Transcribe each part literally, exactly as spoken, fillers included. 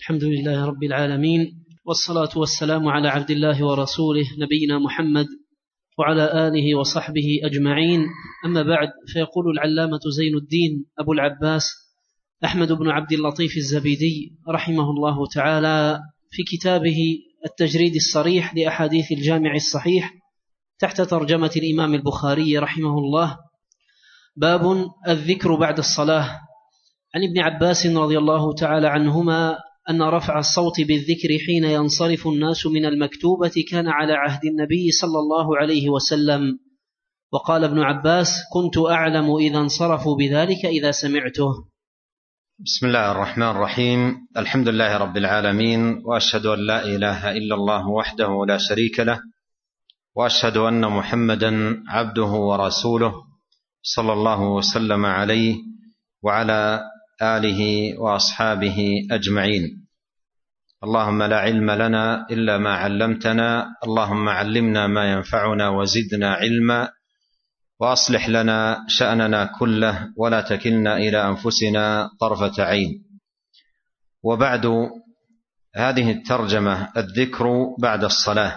الحمد لله رب العالمين، والصلاة والسلام على عبد الله ورسوله نبينا محمد وعلى آله وصحبه أجمعين. أما بعد، فيقول العلامة زين الدين أبو العباس أحمد بن عبد اللطيف الزبيدي رحمه الله تعالى في كتابه التجريد الصريح لأحاديث الجامع الصحيح تحت ترجمة الإمام البخاري رحمه الله: باب الذكر بعد الصلاة. عن ابن عباس رضي الله تعالى عنهما أن رفع الصوت بالذكر حين ينصرف الناس من المكتوبة كان على عهد النبي صلى الله عليه وسلم. وقال ابن عباس: كنت أعلم إذا انصرفوا بذلك إذا سمعته. بسم الله الرحمن الرحيم. الحمد لله رب العالمين، وأشهد أن لا إله إلا الله وحده لا شريك له، وأشهد أن محمدا عبده ورسوله صلى الله وسلم عليه وعلى آله وأصحابه أجمعين. اللهم لا علم لنا إلا ما علمتنا، اللهم علمنا ما ينفعنا وزدنا علما، وأصلح لنا شأننا كله ولا تكلنا إلى أنفسنا طرفة عين. وبعد، هذه الترجمة الذكر بعد الصلاة.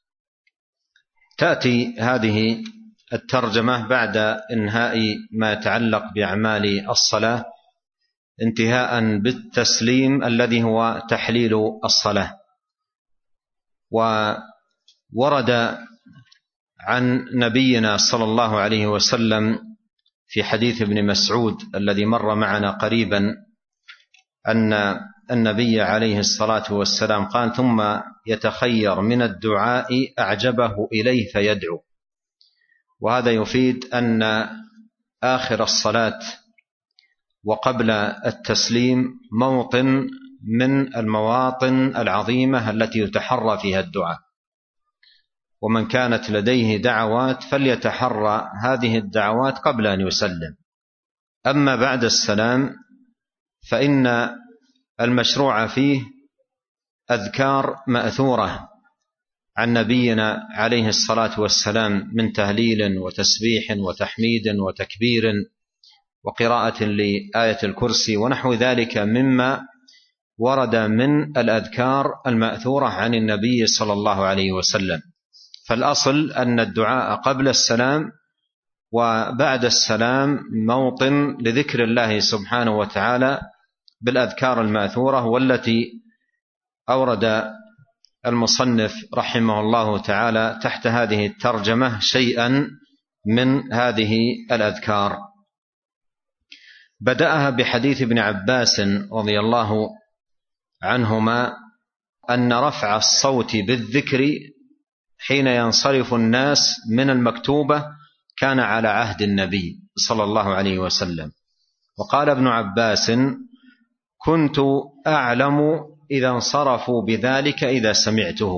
تأتي هذه الترجمة بعد إنهاء ما يتعلق بأعمال الصلاة، انتهاء بالتسليم الذي هو تحليل الصلاة. وورد عن نبينا صلى الله عليه وسلم في حديث ابن مسعود الذي مر معنا قريبا أن النبي عليه الصلاة والسلام قال: ثم يتخير من الدعاء أعجبه إليه فيدعو. وهذا يفيد أن آخر الصلاة وقبل التسليم موطن من المواطن العظيمة التي يتحرى فيها الدعاء، ومن كانت لديه دعوات فليتحرى هذه الدعوات قبل أن يسلم. أما بعد السلام فإن المشروع فيه أذكار مأثورة عن نبينا عليه الصلاة والسلام من تهليل وتسبيح وتحميد وتكبير وقراءة لآية الكرسي ونحو ذلك مما ورد من الأذكار المأثورة عن النبي صلى الله عليه وسلم. فالأصل أن الدعاء قبل السلام وبعد السلام موطن لذكر الله سبحانه وتعالى بالأذكار المأثورة، والتي أورد المصنف رحمه الله تعالى تحت هذه الترجمة شيئا من هذه الأذكار. بدأها بحديث ابن عباس رضي الله عنهما أن رفع الصوت بالذكر حين ينصرف الناس من المكتوبة كان على عهد النبي صلى الله عليه وسلم. وقال ابن عباس: كنت أعلم إذا انصرفوا بذلك إذا سمعته.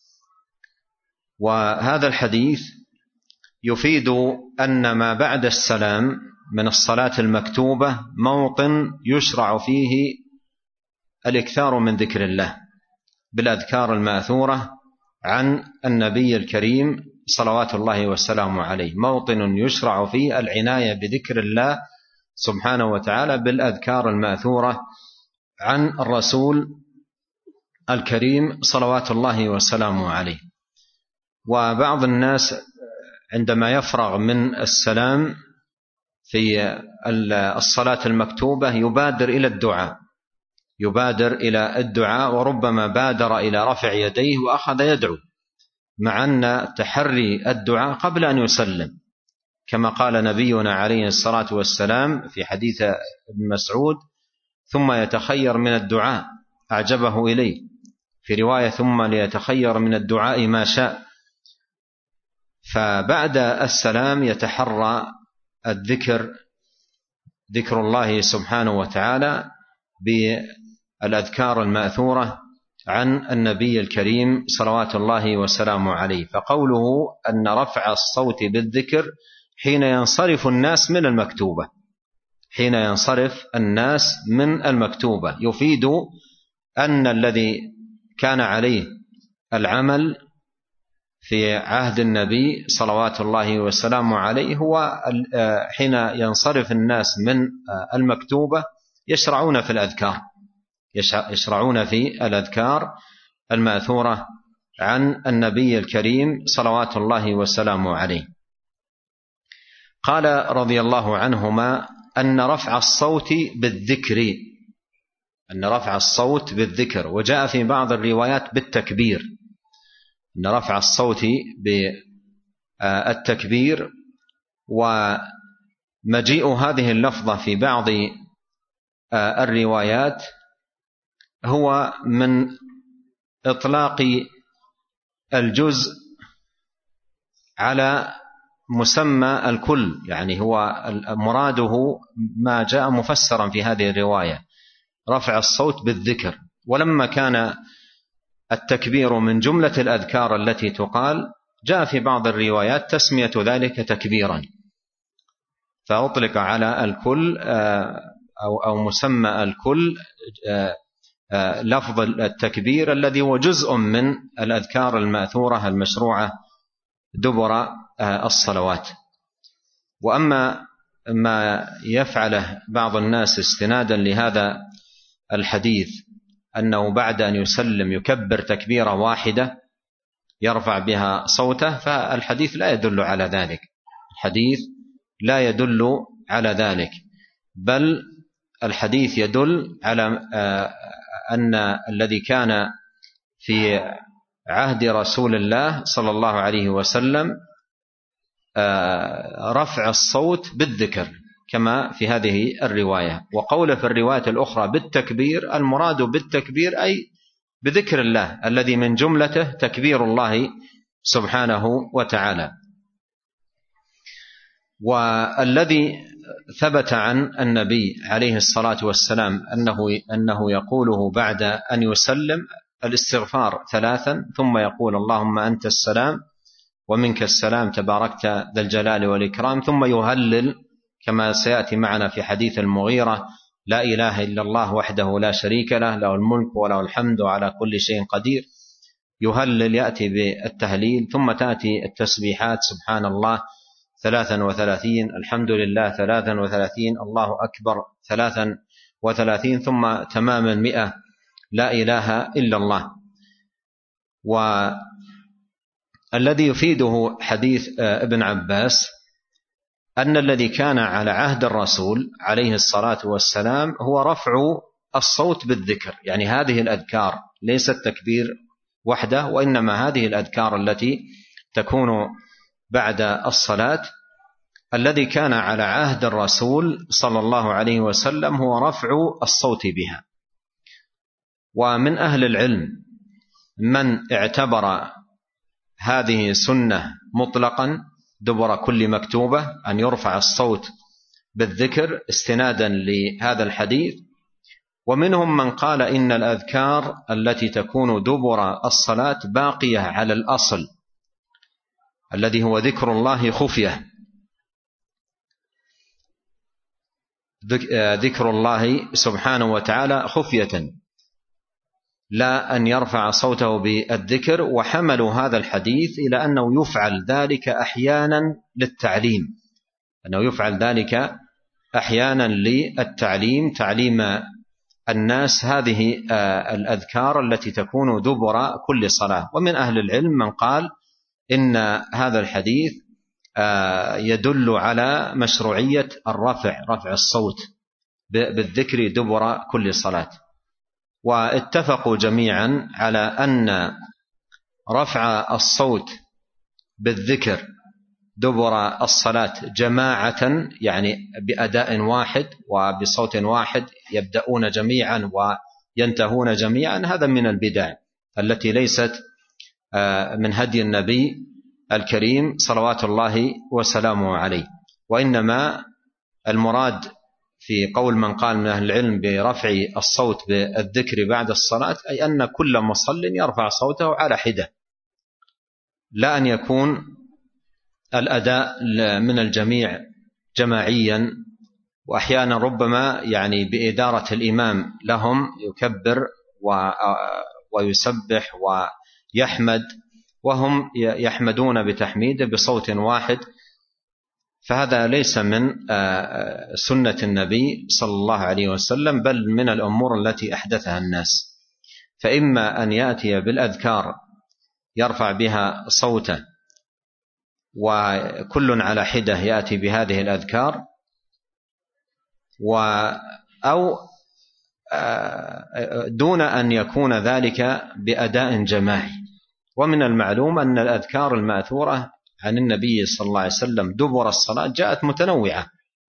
وهذا الحديث يفيد أن ما بعد السلام من الصلاة المكتوبة موطن يشرع فيه الإكثار من ذكر الله بالأذكار المأثورة عن النبي الكريم صلوات الله وسلامه عليه، موطن يشرع فيه العناية بذكر الله سبحانه وتعالى بالأذكار المأثورة عن الرسول الكريم صلوات الله وسلامه عليه. وبعض الناس عندما يفرغ من السلام في الصلاة المكتوبة يبادر إلى الدعاء يبادر إلى الدعاء وربما بادر إلى رفع يديه وأخذ يدعو، مع أن تحري الدعاء قبل أن يسلم، كما قال نبينا عليه الصلاة والسلام في حديث ابن مسعود: ثم يتخير من الدعاء أعجبه إليه، في رواية: ثم ليتخير من الدعاء ما شاء. فبعد السلام يتحرى الذكر ذكر الله سبحانه وتعالى بالأذكار المأثورة عن النبي الكريم صلوات الله وسلامه عليه. فقوله أن رفع الصوت بالذكر حين ينصرف الناس من المكتوبة حين ينصرف الناس من المكتوبة يفيد أن الذي كان عليه العمل في عهد النبي صلوات الله وسلامه عليه هو حين ينصرف الناس من المكتوبة يشرعون في الأذكار يشرعون في الأذكار المأثورة عن النبي الكريم صلوات الله وسلامه عليه. قال رضي الله عنهما أن رفع الصوت بالذكر أن رفع الصوت بالذكر وجاء في بعض الروايات بالتكبير، أن رفع الصوت بالتكبير. ومجيء هذه اللفظة في بعض الروايات هو من إطلاق الجزء على مسمى الكل، يعني هو مراده ما جاء مفسرا في هذه الرواية رفع الصوت بالذكر. ولما كان التكبير من جملة الأذكار التي تقال جاء في بعض الروايات تسمية ذلك تكبيرا، فأطلق على الكل أو أو مسمى الكل لفظ التكبير الذي هو جزء من الأذكار المأثورة المشروعة دبر الصلوات. وأما ما يفعله بعض الناس استنادا لهذا الحديث أنه بعد أن يسلم يكبر تكبيرة واحدة يرفع بها صوته، فالحديث لا يدل على ذلك، الحديث لا يدل على ذلك، بل الحديث يدل على أن الذي كان في عهد رسول الله صلى الله عليه وسلم رفع الصوت بالذكر كما في هذه الرواية. وقول في الرواية الأخرى بالتكبير، المراد بالتكبير أي بذكر الله الذي من جملته تكبير الله سبحانه وتعالى. والذي ثبت عن النبي عليه الصلاة والسلام أنه, أنه يقوله بعد أن يسلم الاستغفار ثلاثا، ثم يقول اللهم أنت السلام ومنك السلام تباركت ذا الجلال والإكرام، ثم يهلل كما سيأتي معنا في حديث المغيرة لا إله إلا الله وحده لا شريك له له الملك وله الحمد على كل شيء قدير. يهلل يأتي بالتهليل، ثم تأتي التسبيحات سبحان الله ثلاثا وثلاثين، الحمد لله ثلاثا وثلاثين، الله أكبر ثلاثا وثلاثين، ثم تمام المئة لا إله إلا الله. والذي يفيده حديث ابن عباس أن الذي كان على عهد الرسول عليه الصلاة والسلام هو رفع الصوت بالذكر، يعني هذه الأذكار ليست تكبير وحده، وإنما هذه الأذكار التي تكون بعد الصلاة. الذي كان على عهد الرسول صلى الله عليه وسلم هو رفع الصوت بها. ومن أهل العلم من اعتبر هذه سنة مطلقا دبر كل مكتوبة أن يرفع الصوت بالذكر استنادا لهذا الحديث، ومنهم من قال إن الأذكار التي تكون دبر الصلاة باقية على الأصل الذي هو ذكر الله خفية، ذكر الله سبحانه وتعالى خفية، لا أن يرفع صوته بالذكر. وحملوا هذا الحديث إلى أنه يفعل ذلك أحيانا للتعليم، أنه يفعل ذلك أحيانا للتعليم، تعليم الناس هذه الأذكار التي تكون دبر كل صلاة. ومن أهل العلم من قال إن هذا الحديث يدل على مشروعية الرفع رفع الصوت بالذكر دبر كل صلاة. واتفقوا جميعا على أن رفع الصوت بالذكر دبر الصلاة جماعة، يعني بأداء واحد وبصوت واحد يبدأون جميعا وينتهون جميعا، هذا من البدع التي ليست من هدي النبي الكريم صلوات الله وسلامه عليه. وإنما المراد في قول من قال من أهل العلم برفع الصوت بالذكر بعد الصلاة أي أن كل مصل يرفع صوته على حدة، لا أن يكون الأداء من الجميع جماعيا، وأحيانا ربما يعني بإدارة الإمام لهم يكبر ويسبح ويحمد وهم يحمدون بتحميده بصوت واحد، فهذا ليس من سنة النبي صلى الله عليه وسلم، بل من الأمور التي أحدثها الناس. فإما أن يأتي بالأذكار يرفع بها صوته وكل على حدة يأتي بهذه الأذكار، أو دون أن يكون ذلك بأداء جماعي. ومن المعلوم أن الأذكار المأثورة عن النبي صلى الله عليه وسلم دبر الصلاة جاءت متنوعة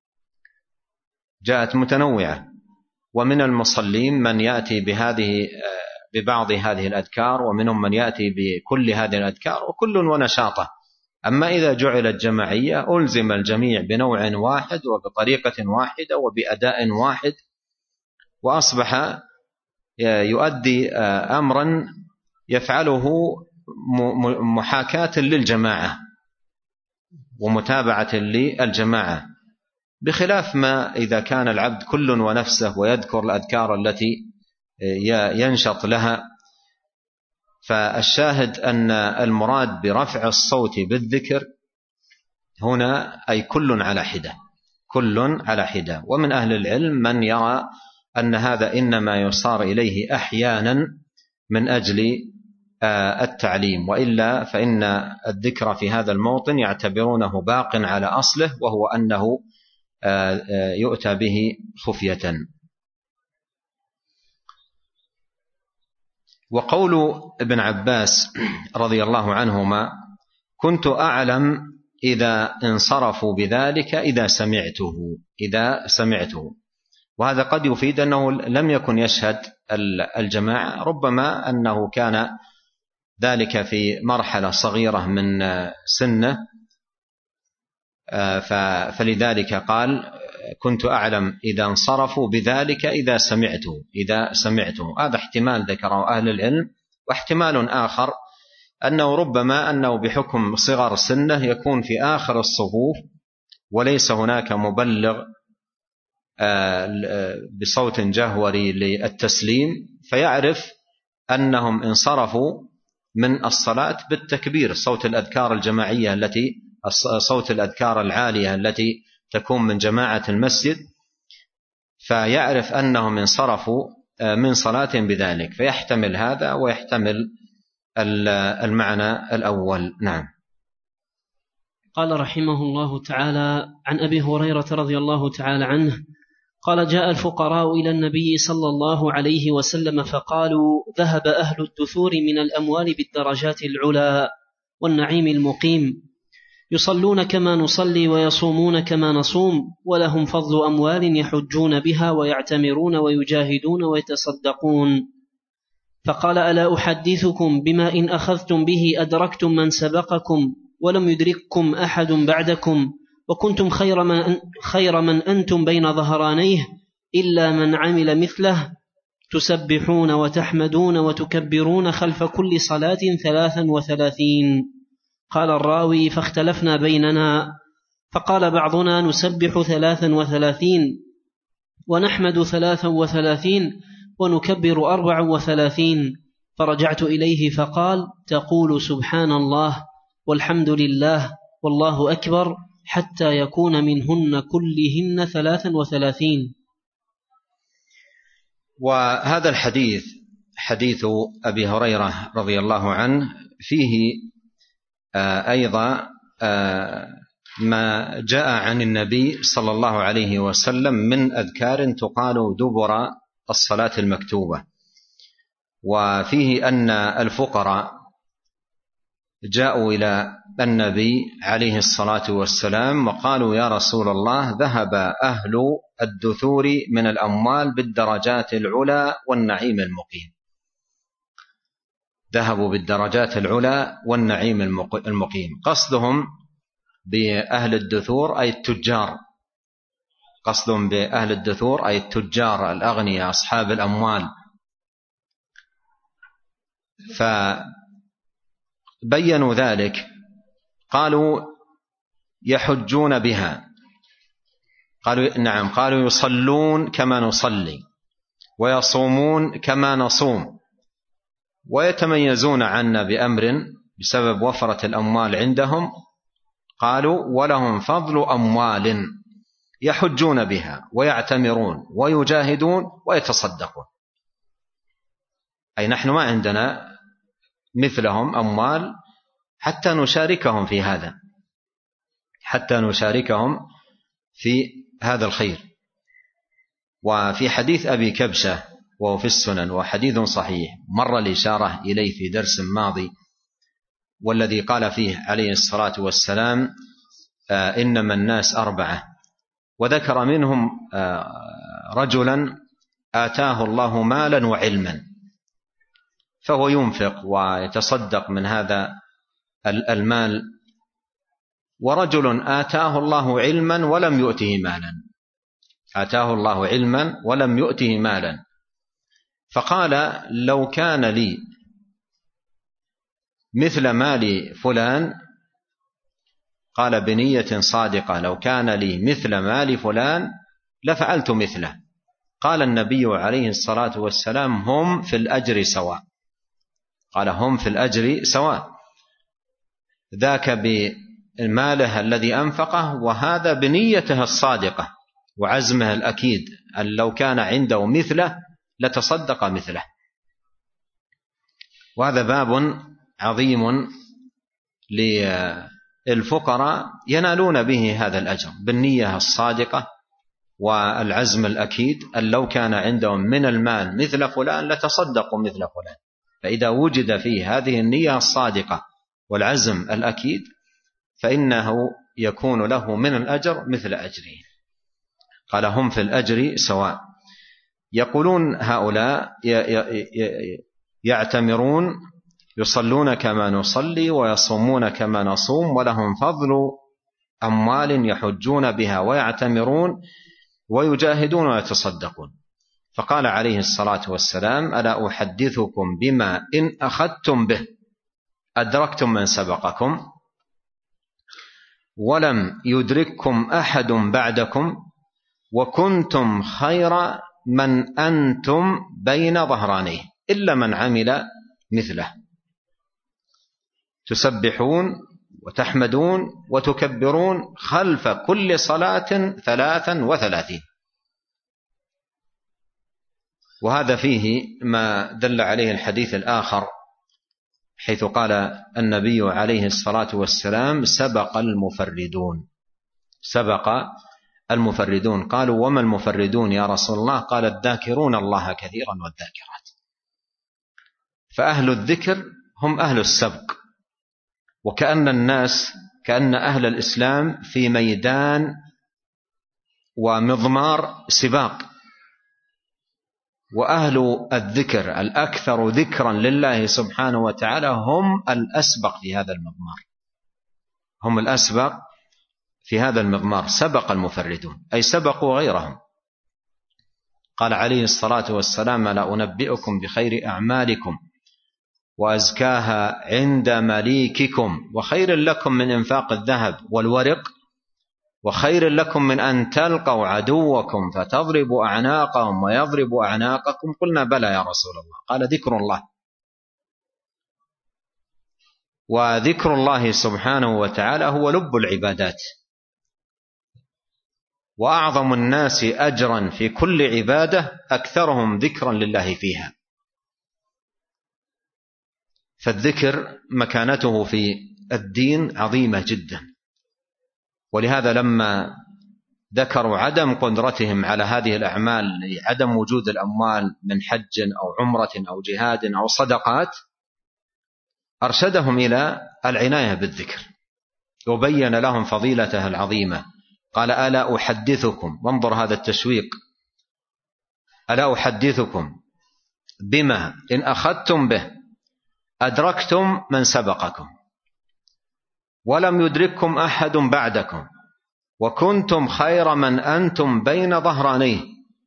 جاءت متنوعة ومن المصلين من يأتي بهذه ببعض هذه الأذكار، ومنهم من يأتي بكل هذه الأذكار، وكل ونشاطه. أما إذا جعلت جماعية ألزم الجميع بنوع واحد وبطريقة واحدة وبأداء واحد، وأصبح يؤدي أمرا يفعله محاكاة للجماعة ومتابعة للجماعة، بخلاف ما إذا كان العبد كل ونفسه ويذكر الأذكار التي ينشط لها. فالشاهد أن المراد برفع الصوت بالذكر هنا أي كل على حدة كل على حدة. ومن أهل العلم من يرى أن هذا إنما يصار إليه أحيانا من أجل التعليم، وإلا فإن الذكر في هذا الموطن يعتبرونه باق على أصله، وهو أنه يؤتى به خفية. وقول ابن عباس رضي الله عنهما: كنت أعلم إذا انصرفوا بذلك إذا سمعته إذا سمعته وهذا قد يفيد أنه لم يكن يشهد الجماعة، ربما أنه كان ذلك في مرحلة صغيرة من سنه، فلذلك قال: كنت أعلم إذا انصرفوا بذلك إذا سمعته إذا سمعته هذا احتمال ذكره أهل العلم. واحتمال آخر أنه ربما أنه بحكم صغر سنه يكون في آخر الصفوف وليس هناك مبلغ بصوت جهوري للتسليم، فيعرف أنهم انصرفوا من الصلاة بالتكبير، صوت الأذكار الجماعية التي صوت الأذكار العالية التي تكون من جماعة المسجد، فيعرف أنهم انصرفوا من صلاة بذلك، فيحتمل هذا ويحتمل المعنى الأول. نعم. قال رحمه الله تعالى: عن أبي هريرة رضي الله تعالى عنه قال: جاء الفقراء إلى النبي صلى الله عليه وسلم فقالوا: ذهب أهل الدثور من الأموال بالدرجات العلى والنعيم المقيم، يصلون كما نصلي ويصومون كما نصوم، ولهم فضل أموال يحجون بها ويعتمرون ويجاهدون ويتصدقون. فقال: ألا أحدثكم بما إن أخذتم به أدركتم من سبقكم ولم يدرككم أحد بعدكم، وكنتم خير من, خير من أنتم بين ظهرانيه إلا من عمل مثله، تسبحون وتحمدون وتكبرون خلف كل صلاة ثلاثا وثلاثين. قال الراوي: فاختلفنا بيننا، فقال بعضنا: نسبح ثلاثا وثلاثين ونحمد ثلاثا وثلاثين ونكبر أربع وثلاثين. فرجعت إليه فقال: تقول سبحان الله والحمد لله والله أكبر حتى يكون منهن كلهن ثلاثا وثلاثين. وهذا الحديث حديث أبي هريرة رضي الله عنه فيه أيضا ما جاء عن النبي صلى الله عليه وسلم من أذكار تقال دبر الصلاة المكتوبة، وفيه أن الفقراء جاءوا إلى النبي عليه الصلاة والسلام وقالوا: يا رسول الله، ذهب أهل الدثور من الأموال بالدرجات العلى والنعيم المقيم. ذهبوا بالدرجات العلى والنعيم المقيم، قصدهم بأهل الدثور أي التجار، قصدهم بأهل الدثور أي التجار الأغنياء أصحاب الأموال. فبينوا ذلك، قالوا: يحجون بها، قالوا نعم، قالوا يصلون كما نصلي ويصومون كما نصوم، ويتميزون عنا بأمر بسبب وفرة الأموال عندهم، قالوا ولهم فضل أموال يحجون بها ويعتمرون ويجاهدون ويتصدقون، أي نحن ما عندنا مثلهم أموال حتى نشاركهم في هذا، حتى نشاركهم في هذا الخير. وفي حديث أبي كبشة وهو في السنن وحديث صحيح مر الإشارة إليه في درس ماضي، والذي قال فيه عليه الصلاة والسلام إنما الناس أربعة، وذكر منهم رجلا آتاه الله مالا وعلما فهو ينفق ويتصدق من هذا المال، ورجل آتاه الله علما ولم يؤته مالا، آتاه الله علما ولم يؤته مالا، فقال لو كان لي مثل مال فلان، قال بنية صادقة لو كان لي مثل مال فلان لفعلت مثله. قال النبي عليه الصلاة والسلام هم في الأجر سواء، قال هم في الأجر سواء، ذاك بماله الذي أنفقه وهذا بنيته الصادقة وعزمه الأكيد أن لو كان عنده مثله لتصدق مثله. وهذا باب عظيم للفقراء ينالون به هذا الأجر بالنية الصادقة والعزم الأكيد أن لو كان عندهم من المال مثل فلان لتصدقوا مثل فلان. فإذا وجد فيه هذه النية الصادقة والعزم الأكيد فإنه يكون له من الأجر مثل أجره. قال هم في الأجر سواء. يقولون هؤلاء يعتمرون يصلون كما نصلي ويصومون كما نصوم ولهم فضل أموال يحجون بها ويعتمرون ويجاهدون ويتصدقون. فقال عليه الصلاة والسلام ألا أحدثكم بما إن أخذتم به أدركتم من سبقكم ولم يدرككم أحد بعدكم وكنتم خير من أنتم بين ظهرانيه إلا من عمل مثله تسبحون وتحمدون وتكبرون خلف كل صلاة ثلاثا وثلاثين. وهذا فيه ما دل عليه الحديث الآخر حيث قال النبي عليه الصلاة والسلام سبق المفردون، سبق المفردون. قالوا وما المفردون يا رسول الله؟ قال الذاكرون الله كثيرا والذاكرات. فأهل الذكر هم أهل السبق، وكأن الناس كأن أهل الإسلام في ميدان ومضمار سباق، وأهل الذكر الأكثر ذكرا لله سبحانه وتعالى هم الأسبق في هذا المضمار، هم الأسبق في هذا المضمار. سبق المفردون أي سبقوا غيرهم. قال عليه الصلاة والسلام لا أنبئكم بخير أعمالكم وأزكاها عند مليككم وخير لكم من إنفاق الذهب والورق وخير لكم من أن تلقوا عدوكم فتضربوا أعناقهم ويضربوا أعناقكم. قلنا بلى يا رسول الله. قال ذكر الله. وذكر الله سبحانه وتعالى هو لب العبادات، وأعظم الناس أجرا في كل عبادة أكثرهم ذكرا لله فيها. فالذكر مكانته في الدين عظيمة جدا، ولهذا لما ذكروا عدم قدرتهم على هذه الأعمال عدم وجود الأموال من حج أو عمرة أو جهاد أو صدقات أرشدهم إلى العناية بالذكر وبين لهم فضيلته العظيمة. قال ألا أحدثكم، وانظر هذا التشويق، ألا أحدثكم بما إن أخذتم به أدركتم من سبقكم ولم يدرككم أحد بعدكم وكنتم خير من أنتم بين ظهرانيه.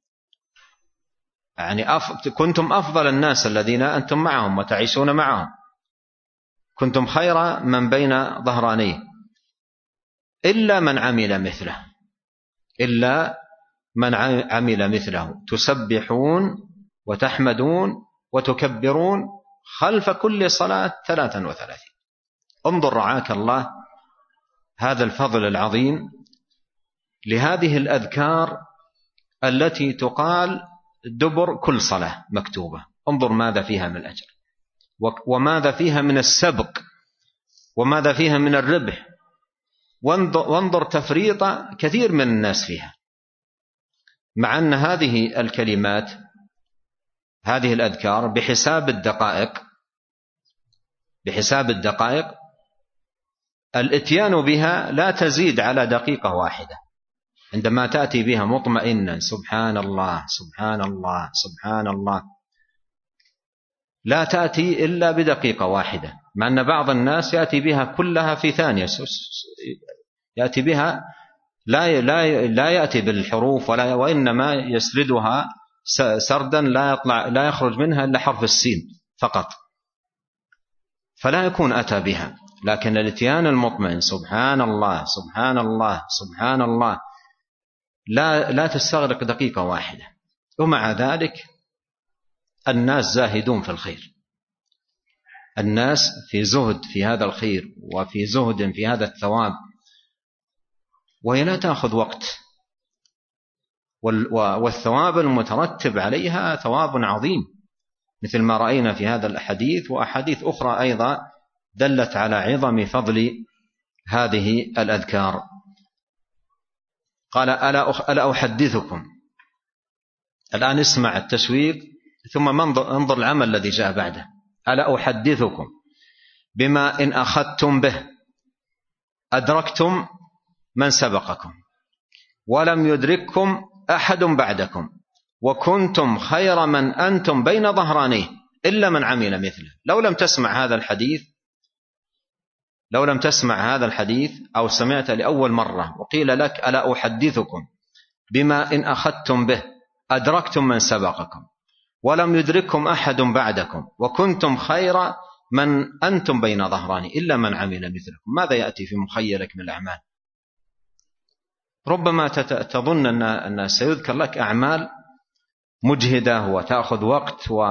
يعني أف... كنتم أفضل الناس الذين أنتم معهم وتعيشون معهم، كنتم خير من بين ظهرانيه إلا من عمل مثله، إلا من عمل مثله تسبحون وتحمدون وتكبرون خلف كل صلاة ثلاثا وثلاثين. انظر رعاك الله هذا الفضل العظيم لهذه الأذكار التي تقال دبر كل صلاة مكتوبة. انظر ماذا فيها من الأجر، وماذا فيها من السبق، وماذا فيها من الربح. وانظر تفريط كثير من الناس فيها، مع أن هذه الكلمات هذه الأذكار بحساب الدقائق بحساب الدقائق الاتيان بها لا تزيد على دقيقة واحدة. عندما تأتي بها مطمئنا سبحان الله سبحان الله سبحان الله، لا تأتي إلا بدقيقة واحدة، مع أن بعض الناس يأتي بها كلها في ثانية، يأتي بها لا لا لا يأتي بالحروف ولا، وإنما يسردها سردا لا يطلع لا يخرج منها إلا حرف السين فقط، فلا يكون أتى بها. لكن الاتيان المطمئن سبحان الله سبحان الله سبحان الله لا لا تستغرق دقيقة واحدة. ومع ذلك الناس زاهدون في الخير، الناس في زهد في هذا الخير وفي زهد في هذا الثواب، وهي لا تأخذ وقت، والثواب المترتب عليها ثواب عظيم، مثل ما رأينا في هذا الحديث وأحاديث أخرى أيضا دلت على عظم فضل هذه الأذكار. قال ألا أحدثكم. الآن اسمع التشويق ثم انظر العمل الذي جاء بعده. ألا أحدثكم بما إن أخذتم به أدركتم من سبقكم ولم يدرككم أحد بعدكم وكنتم خير من أنتم بين ظهرانيه إلا من عمل مثله. لو لم تسمع هذا الحديث لو لم تسمع هذا الحديث أو سمعت لأول مرة وقيل لك ألا أحدثكم بما إن أخذتم به أدركتم من سبقكم ولم يدرككم أحد بعدكم وكنتم خير من أنتم بين ظهرانيه إلا من عمل مثلكم، ماذا يأتي في مخيلك من الأعمال؟ ربما تظن أن سيذكر لك أعمال مجهدة وتأخذ وقت و...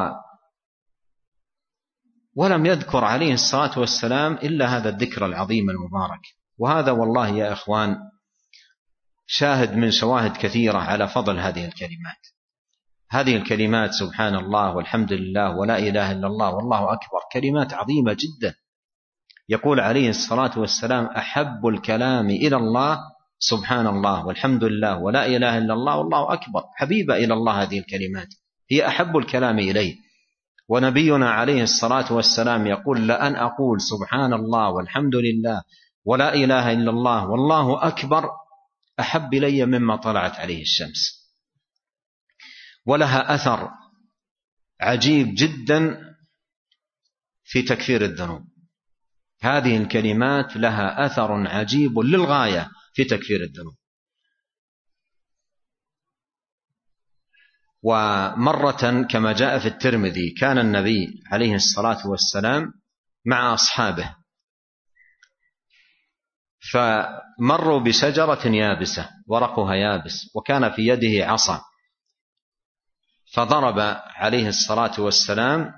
ولم يذكر عليه الصلاة والسلام إلا هذا الذكر العظيم المبارك. وهذا والله يا إخوان شاهد من شواهد كثيرة على فضل هذه الكلمات. هذه الكلمات سبحان الله والحمد لله ولا إله إلا الله والله أكبر كلمات عظيمة جدا. يقول عليه الصلاة والسلام أحب الكلام إلى الله سبحان الله والحمد لله ولا إله إلا الله والله أكبر، حبيبة إلى الله هذه الكلمات، هي أحب الكلام إليه. ونبينا عليه الصلاة والسلام يقول لأن أقول سبحان الله والحمد لله ولا إله إلا الله والله أكبر أحب إلي مما طلعت عليه الشمس. ولها أثر عجيب جدا في تكفير الذنوب. هذه الكلمات لها أثر عجيب للغاية في تكفير الذنوب. ومرة كما جاء في الترمذي كان النبي عليه الصلاة والسلام مع أصحابه فمروا بشجرة يابسة ورقها يابس وكان في يده عصا، فضرب عليه الصلاة والسلام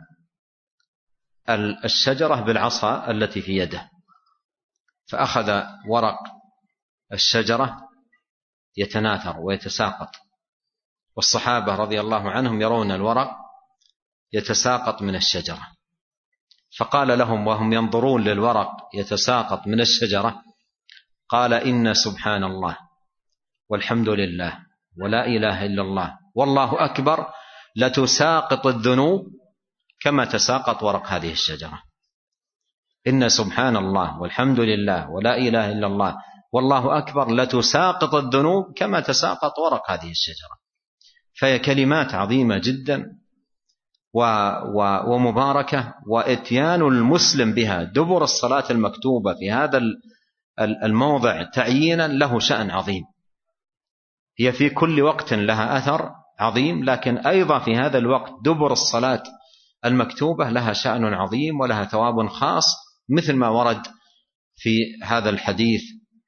الشجرة بالعصا التي في يده، فأخذ ورق الشجرة يتناثر ويتساقط، والصحابة رضي الله عنهم يرون الورق يتساقط من الشجرة، فقال لهم وهم ينظرون للورق يتساقط من الشجرة قال إن سبحان الله والحمد لله ولا إله إلا الله والله أكبر لتساقط الذنوب كما تساقط ورق هذه الشجرة. إن سبحان الله والحمد لله ولا إله إلا الله والله أكبر لتساقط الذنوب كما تساقط ورق هذه الشجرة. فهي كلمات عظيمة جدا و و ومباركة، وإتيان المسلم بها دبر الصلاة المكتوبة في هذا الموضع تعيينا له شأن عظيم. هي في كل وقت لها أثر عظيم، لكن أيضا في هذا الوقت دبر الصلاة المكتوبة لها شأن عظيم ولها ثواب خاص، مثل ما ورد في هذا الحديث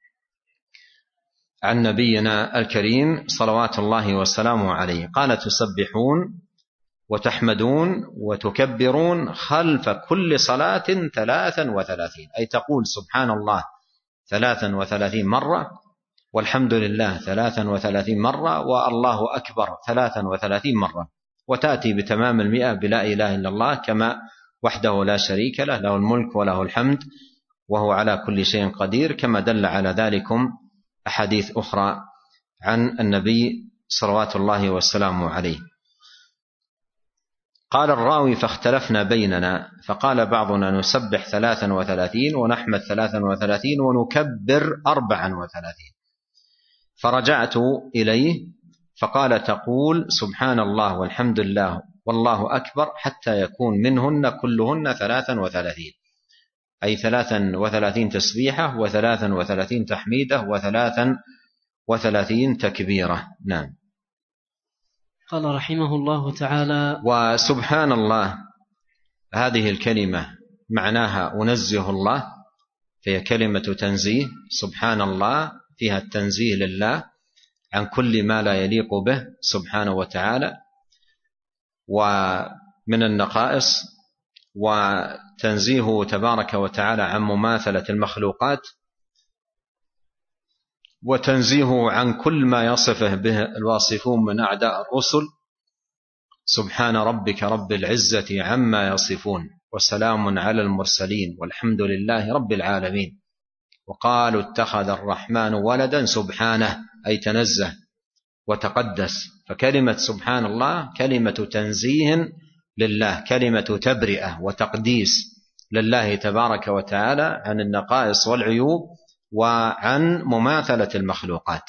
عن نبينا الكريم صلوات الله وسلامه عليه قال تسبحون وتحمدون وتكبرون خلف كل صلاة ثلاثا وثلاثين، أي تقول سبحان الله ثلاثا وثلاثين مرة، والحمد لله ثلاثا وثلاثين مرة، والله أكبر ثلاثا وثلاثين مرة، وتأتي بتمام المئة بلا إله إلا الله كما وحده لا شريك له، له الملك وله الحمد وهو على كل شيء قدير، كما دل على ذلكم أحاديث أخرى عن النبي صلوات الله وسلامه عليه. قال الراوي: فاختلفنا بيننا، فقال بعضنا نسبح ثلاثا وثلاثين ونحمد ثلاثا وثلاثين ونكبر أربعا وثلاثين. فرجعت إليه فقال: تقول سبحان الله والحمد لله والله أكبر حتى يكون منهن كلهن ثلاثا وثلاثين، أي ثلاثا وثلاثين تسبيحة وثلاثا وثلاثين تحميدة وثلاثا وثلاثين تكبيرة. نعم. قال رحمه الله تعالى: وسبحان الله هذه الكلمة معناها أنزه الله، فهي كلمة تنزيه. سبحان الله فيها التنزيه لله عن كل ما لا يليق به سبحانه وتعالى ومن النقائص، وتنزيهه تبارك وتعالى عن مماثلة المخلوقات، وتنزيهه عن كل ما يصفه به الواصفون من أعداء الرسل. سبحان ربك رب العزة عما يصفون وسلام على المرسلين والحمد لله رب العالمين. وقالوا اتخذ الرحمن ولدا سبحانه، أي تنزه وتقدس. فكلمة سبحان الله كلمة تنزيه لله، كلمة تبرئة وتقديس لله تبارك وتعالى عن النقائص والعيوب وعن مماثلة المخلوقات.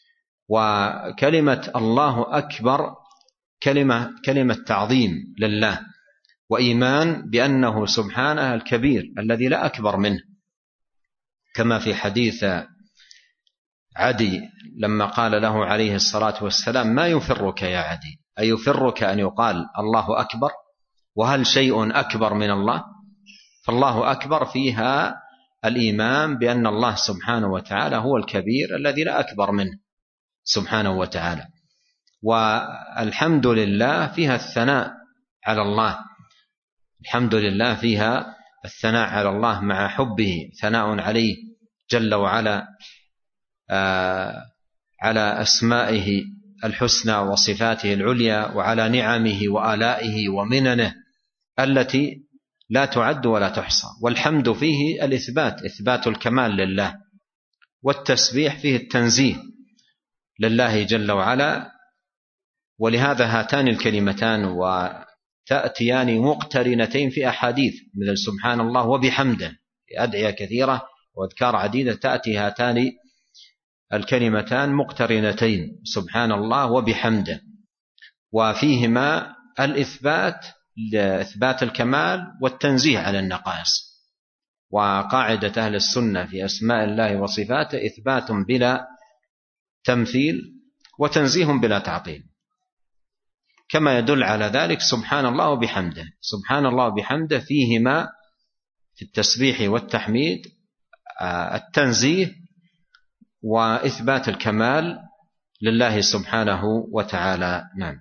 وكلمة الله أكبر كلمة كلمة تعظيم لله، وإيمان بأنه سبحانه الكبير الذي لا أكبر منه، كما في حديث عدي لما قال له عليه الصلاة والسلام: ما يفرك يا عدي؟ أي يفرك أن يقال الله أكبر؟ وهل شيء أكبر من الله؟ فالله أكبر فيها الإيمان بأن الله سبحانه وتعالى هو الكبير الذي لا أكبر منه سبحانه وتعالى. والحمد لله فيها الثناء على الله، الحمد لله فيها الثناء على الله مع حبه، ثناء عليه جل وعلا آه على أسمائه الحسنى وصفاته العليا، وعلى نعمه وآلائه ومننه التي لا تعد ولا تحصى. والحمد فيه الإثبات، إثبات الكمال لله، والتسبيح فيه التنزيه لله جل وعلا. ولهذا هاتان الكلمتان وتأتيان مقترنتين في أحاديث مثل سبحان الله وبحمده، في أدعية كثيرة وأذكار عديدة تأتي هاتان الكلمتان مقترنتين، سبحان الله وبحمده، وفيهما الإثبات لإثبات الكمال والتنزيه على النقائص. وقاعدة أهل السنة في أسماء الله وصفاته إثبات بلا تمثيل وتنزيه بلا تعطيل، كما يدل على ذلك سبحان الله وبحمده. سبحان الله وبحمده فيهما في التسبيح والتحميد التنزيه وإثبات الكمال لله سبحانه وتعالى. نعم.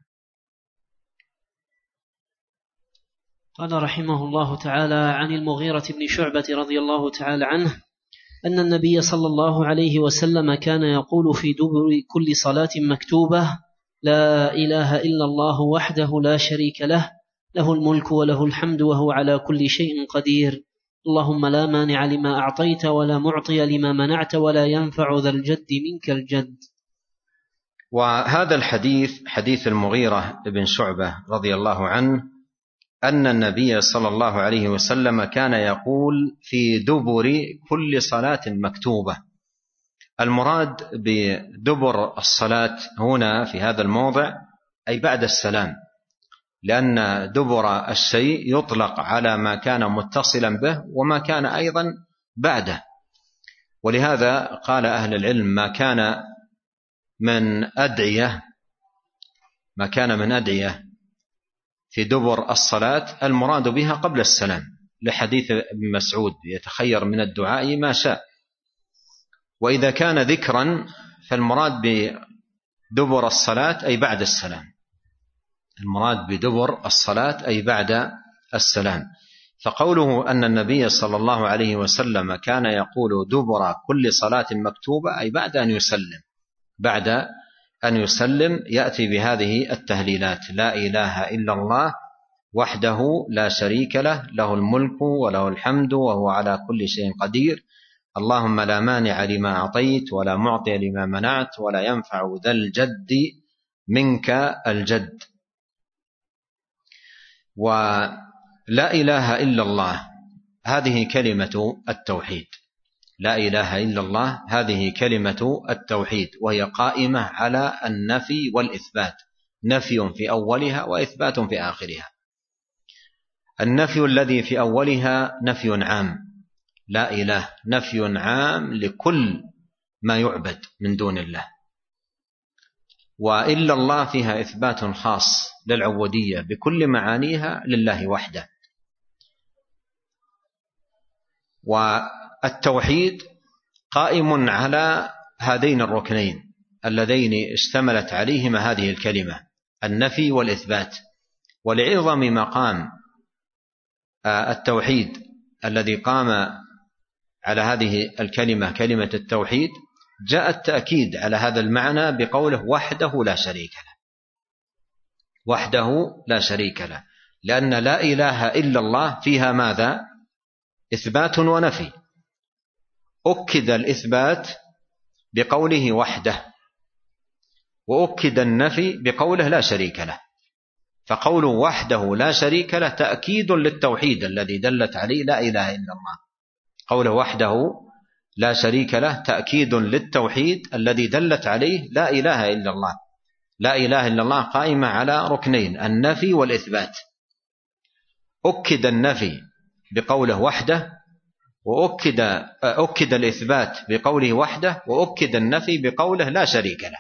قال رحمه الله تعالى: عن المغيرة بن شعبة رضي الله تعالى عنه أن النبي صلى الله عليه وسلم كان يقول في دبر كل صلاة مكتوبة: لا إله إلا الله وحده لا شريك له، له الملك وله الحمد وهو على كل شيء قدير، اللهم لا مانع لما أعطيت ولا معطي لما منعت ولا ينفع ذا الجد منك الجد. وهذا الحديث حديث المغيرة بن شعبة رضي الله عنه أن النبي صلى الله عليه وسلم كان يقول في دبر كل صلاة مكتوبة. المراد بدبر الصلاة هنا في هذا الموضع أي بعد السلام، لأن دبر الشيء يطلق على ما كان متصلا به وما كان أيضا بعده. ولهذا قال أهل العلم ما كان من أدعية ما كان من أدعية في دبر الصلاة المراد بها قبل السلام، لحديث ابن مسعود: يتخير من الدعاء ما شاء. وإذا كان ذكرا فالمراد بدبر الصلاة أي بعد السلام، المراد بدبر الصلاة أي بعد السلام. فقوله أن النبي صلى الله عليه وسلم كان يقول دبر كل صلاة مكتوبة أي بعد أن يسلم، بعد أن يسلم يأتي بهذه التهليلات: لا إله إلا الله وحده لا شريك له، له الملك وله الحمد وهو على كل شيء قدير، اللهم لا مانع لما أعطيت ولا معطي لما منعت ولا ينفع ذا الجد منك الجد. ولا إله إلا الله هذه كلمة التوحيد، لا إله إلا الله هذه كلمة التوحيد، وهي قائمة على النفي والإثبات، نفي في أولها وإثبات في آخرها. النفي الذي في أولها نفي عام، لا إله نفي عام لكل ما يعبد من دون الله، وإلا الله فيها إثبات خاص للعبودية بكل معانيها لله وحده. والتوحيد قائم على هذين الركنين اللذين اشتملت عليهما هذه الكلمة، النفي والإثبات. ولعظم مقام التوحيد الذي قام على هذه الكلمة كلمة التوحيد جاء التأكيد على هذا المعنى بقوله وحده لا شريك له، وحده لا شريك له، لأن لا إله إلا الله فيها ماذا؟ إثبات ونفي. أكد الإثبات بقوله وحده، وأكد النفي بقوله لا شريك له. فقوله وحده لا شريك له تأكيد للتوحيد الذي دلت عليه لا إله إلا الله، قوله وحده لا شريك له تأكيد للتوحيد الذي دلت عليه لا إله إلا الله. لا إله إلا الله قائمة على ركنين، النفي والإثبات. أكد النفي بقوله وحده، وأكد أكد الإثبات بقوله وحده، وأكد النفي بقوله لا شريك له.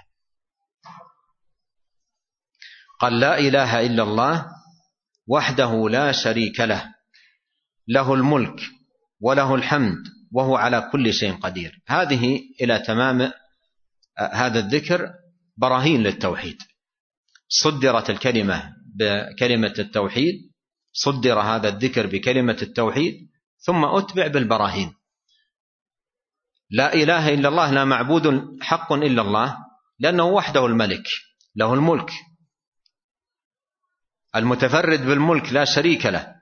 قال لا إله إلا الله وحده لا شريك له، له الملك وله الحمد وهو على كل شيء قدير. هذه إلى تمام هذا الذكر براهين للتوحيد. صدرت الكلمة بكلمة التوحيد، صدر هذا الذكر بكلمة التوحيد، ثم أتبع بالبراهين. لا إله إلا الله، لا معبود حق إلا الله، لأنه وحده الملك، له الملك، المتفرد بالملك لا شريك له،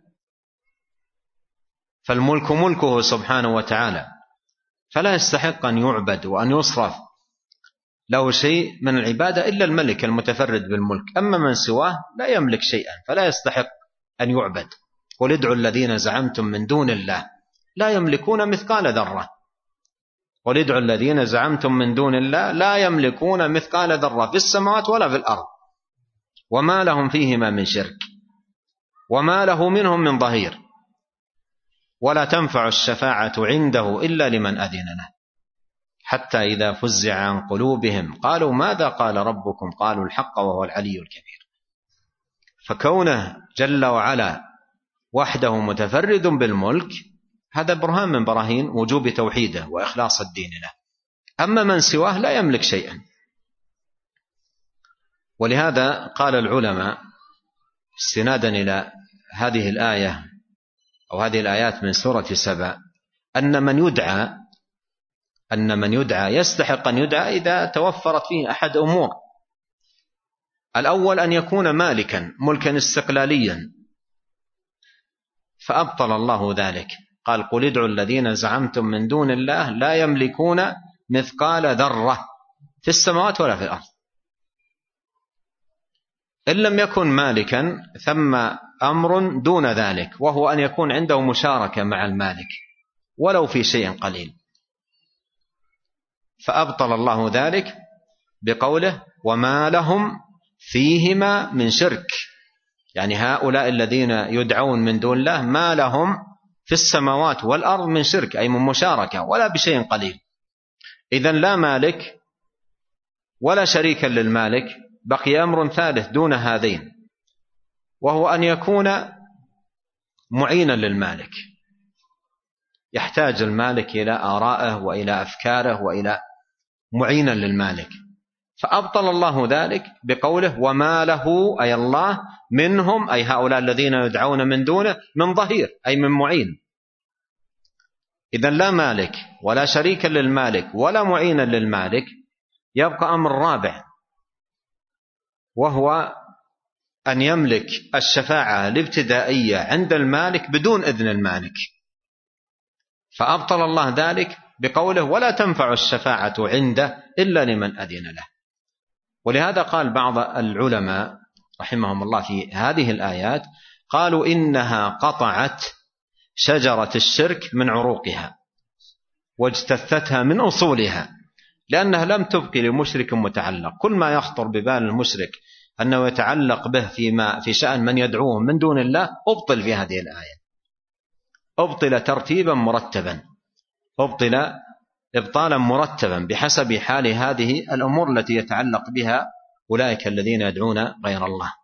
فالملك ملكه سبحانه وتعالى، فلا يستحق أن يعبد وأن يصرف له شيء من العبادة إلا الملك المتفرد بالملك. أما من سواه لا يملك شيئا فلا يستحق أن يعبد. قل ادعوا الذين زعمتم من دون الله لا يملكون مثقال ذرة، قل ادعوا الذين زعمتم من دون الله لا يملكون مثقال ذرة في السماوات ولا في الأرض وما لهم فيهما من شرك وما له منهم من ظهير ولا تنفع الشفاعة عنده إلا لمن أذن له حتى إذا فزع عن قلوبهم قالوا ماذا قال ربكم قالوا الحق وهو العلي الكبير. فكونه جل وعلا وحده متفرد بالملك هذا برهان من براهين وجوب توحيده وإخلاص الدين له. أما من سواه لا يملك شيئا. ولهذا قال العلماء استنادا إلى هذه الآية أو هذه الآيات من سورة سبأ أن من يدعى أن من يدعى يستحق أن يدعى إذا توفرت فيه أحد أمور. الأول أن يكون مالكا ملكا استقلاليا، فأبطل الله ذلك، قال قل ادعوا الذين زعمتم من دون الله لا يملكون مثقال ذرة في السماوات ولا في الأرض. إن لم يكن مالكا ثم أمر دون ذلك، وهو أن يكون عنده مشاركة مع المالك ولو في شيء قليل، فأبطل الله ذلك بقوله وما لهم فيهما من شرك. يعني هؤلاء الذين يدعون من دون الله ما لهم في السماوات والأرض من شرك، أي من مشاركة ولا بشيء قليل. إذن لا مالك ولا شريكا للمالك، بقي أمر ثالث دون هذين، وهو أن يكون معينا للمالك، يحتاج المالك إلى آرائه وإلى أفكاره وإلى معينا للمالك، فأبطل الله ذلك بقوله وما له أي الله منهم أي هؤلاء الذين يدعون من دونه من ظهير أي من معين. إذن لا مالك ولا شريك للمالك ولا معينا للمالك. يبقى أمر رابع وهو أن يملك الشفاعة الابتدائية عند المالك بدون إذن المالك، فأبطل الله ذلك بقوله ولا تنفع الشفاعة عنده إلا لمن أذن له. ولهذا قال بعض العلماء رحمهم الله في هذه الآيات قالوا إنها قطعت شجرة الشرك من عروقها واجتثتها من أصولها، لأنها لم تبقي لمشرك متعلق. كل ما يخطر ببال المشرك أنه يتعلق به فيما في شأن من يدعوه من دون الله أبطل في هذه الآية، أبطل ترتيبا مرتبا، أبطل إبطالا مرتبا بحسب حال هذه الأمور التي يتعلق بها أولئك الذين يدعون غير الله.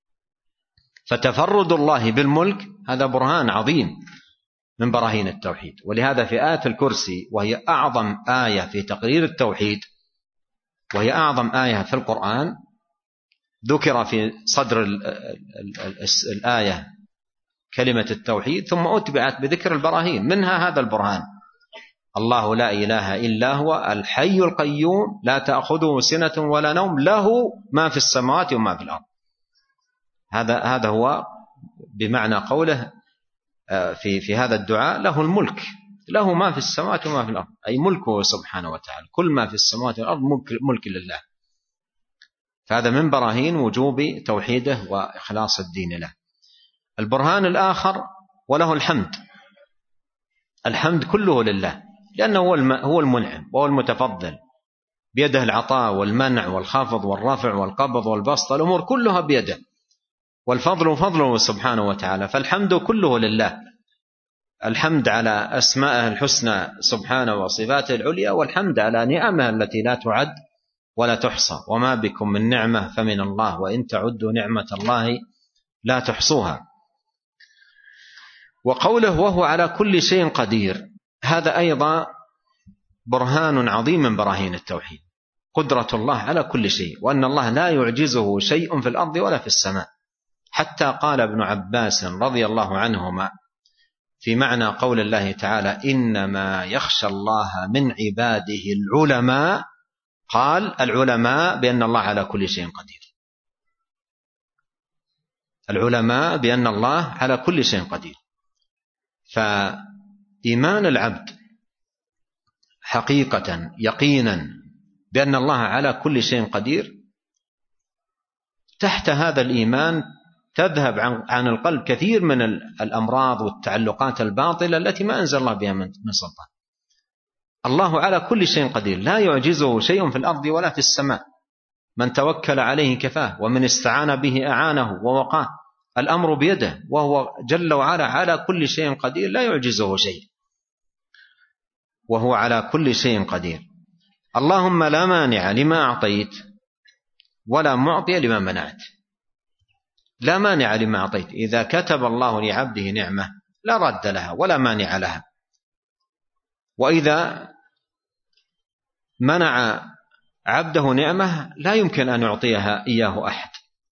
فتفرد الله بالملك هذا برهان عظيم من براهين التوحيد. ولهذا في آية الكرسي وهي أعظم آية في تقرير التوحيد وهي أعظم آية في القرآن ذكر في صدر الآية كلمة التوحيد ثم أتبعت بذكر البراهين، منها هذا البرهان الله لا إله إلا هو الحي القيوم لا تأخذه سنة ولا نوم له ما في السماوات وما في الأرض. هذا هذا هو بمعنى قوله في في هذا الدعاء له الملك، له ما في السماوات وما في الأرض، أي ملكه سبحانه وتعالى، كل ما في السماوات والأرض ملك, ملك لله. فهذا من براهين وجوب توحيده وإخلاص الدين له. البرهان الآخر وله الحمد، الحمد كله لله لأنه هو المنعم وهو المتفضل، بيده العطاء والمنع والخفض والرفع والقبض والبسط، الأمور كلها بيده، والفضل فضله سبحانه وتعالى. فالحمد كله لله، الحمد على أسمائه الحسنى سبحانه وصفاته العليا، والحمد على نعمه التي لا تعد ولا تحصى، وما بكم من نعمة فمن الله وإن تعدوا نعمة الله لا تحصوها. وقوله وهو على كل شيء قدير هذا أيضا برهان عظيم من براهين التوحيد، قدرة الله على كل شيء، وأن الله لا يعجزه شيء في الأرض ولا في السماء. حتى قال ابن عباس رضي الله عنهما في معنى قول الله تعالى إنما يخشى الله من عباده العلماء، قال العلماء بأن الله على كل شيء قدير، العلماء بأن الله على كل شيء قدير. فإيمان العبد حقيقة يقينا بأن الله على كل شيء قدير، تحت هذا الإيمان تذهب عن القلب كثير من الأمراض والتعلقات الباطلة التي ما أنزل الله بها من سلطان. الله على كل شيء قدير، لا يعجزه شيء في الأرض ولا في السماء، من توكل عليه كفاه ومن استعان به أعانه ووقاه، الأمر بيده، وهو جل وعلا على كل شيء قدير لا يعجزه شيء، وهو على كل شيء قدير. اللهم لا مانع لما أعطيت ولا معطي لما منعت، لا مانع لما أعطيت، إذا كتب الله لعبده نعمة لا رد لها ولا مانع لها، وإذا منع عبده نعمة لا يمكن أن يعطيها إياه أحد.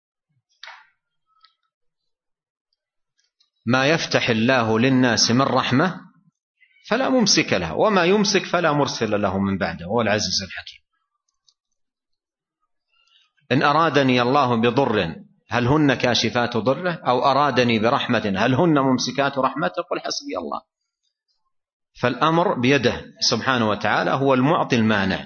ما يفتح الله للناس من رحمة فلا ممسك لها، وما يمسك فلا مرسل له من بعده، هو العزيز الحكيم. إن أرادني الله بضر هل هن كاشفات ضره، أو أرادني برحمة هل هن ممسكات رحمته، قل حسبي الله. فالأمر بيده سبحانه وتعالى، هو المعطي المانع،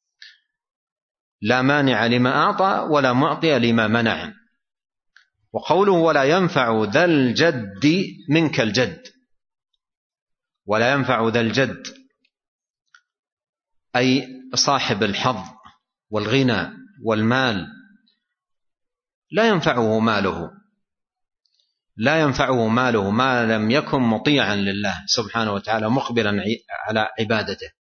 لا مانع لما أعطى ولا معطي لما منع. وقوله ولا ينفع ذا الجد منك الجد، ولا ينفع ذا الجد أي صاحب الحظ والغنى والمال، لا ينفعه ماله، لا ينفعه ماله ما لم يكن مطيعا لله سبحانه وتعالى مقبلا على عبادته.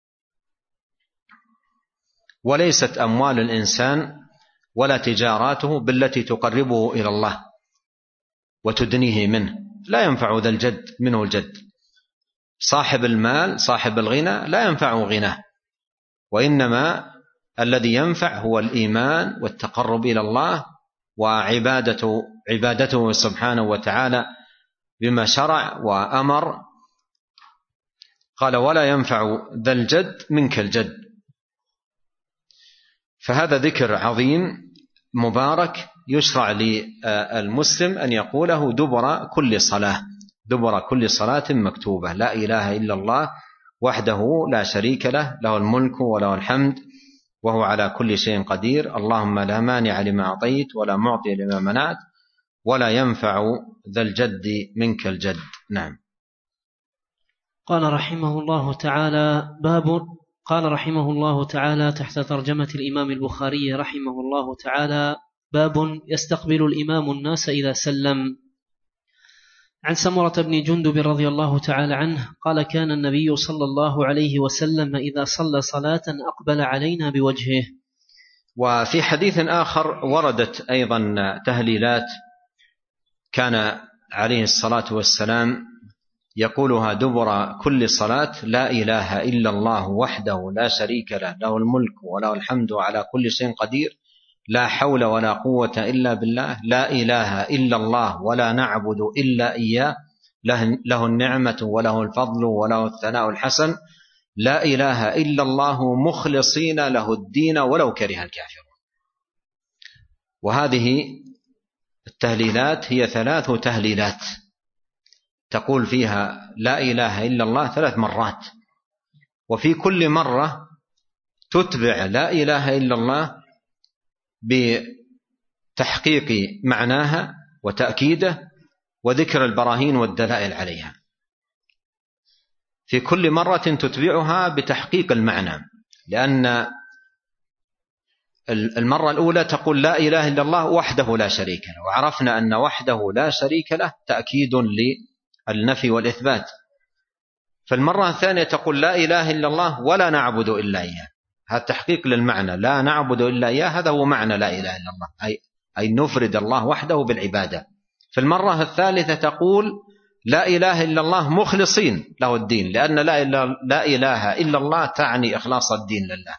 وليست أموال الإنسان ولا تجاراته بالتي تقربه إلى الله وتدنيه منه، لا ينفع ذا الجد منه الجد. صاحب المال صاحب الغنى لا ينفعه غناه، وإنما الذي ينفع هو الإيمان والتقرب إلى الله وعبادته عبادته سبحانه وتعالى بما شرع وأمر. قال ولا ينفع ذا الجد منك الجد. فهذا ذكر عظيم مبارك يشرع للمسلم أن يقوله دبر كل صلاة دبر كل صلاة مكتوبة. لا إله إلا الله وحده لا شريك له، له الملك وله الحمد وهو على كل شيء قدير. اللهم لا مانع لما أعطيت ولا معطي لما منعت ولا ينفع ذا الجد منك الجد. نعم. قال رحمه الله تعالى باب قال رحمه الله تعالى تحت ترجمة الإمام البخاري رحمه الله تعالى باب يستقبل الإمام الناس إذا سلم. عن سمرة بن جندب رضي الله تعالى عنه قال كان النبي صلى الله عليه وسلم إذا صلى صلاة أقبل علينا بوجهه. وفي حديث آخر وردت أيضا تهليلات كان عليه الصلاة والسلام يقولها دبر كل صلاة: لا إله إلا الله وحده لا شريك له، له الملك وله الحمد على كل شيء قدير، لا حول ولا قوة إلا بالله، لا إله إلا الله ولا نعبد إلا إياه، له النعمة وله الفضل وله الثناء الحسن، لا إله إلا الله مخلصين له الدين ولو كره الكافرون. وهذه التهليلات هي ثلاث تهليلات تقول فيها لا إله إلا الله ثلاث مرات، وفي كل مرة تتبع لا إله إلا الله بتحقيق معناها وتأكيده وذكر البراهين والدلائل عليها. في كل مرة تتبعها بتحقيق المعنى، لأن المرة الأولى تقول لا إله إلا الله وحده لا شريك له، وعرفنا أن وحده لا شريك له تأكيد للنفي والإثبات. فالمرة الثانية تقول لا إله إلا الله ولا نعبد إلا إياه، هذا تحقيق للمعنى، لا نعبد إلا إياه هذا هو معنى لا إله إلا الله، أي, أي نفرد الله وحده بالعبادة. في المرة الثالثة تقول لا إله إلا الله مخلصين له الدين، لأن لا إله, لا إله إلا الله تعني إخلاص الدين لله.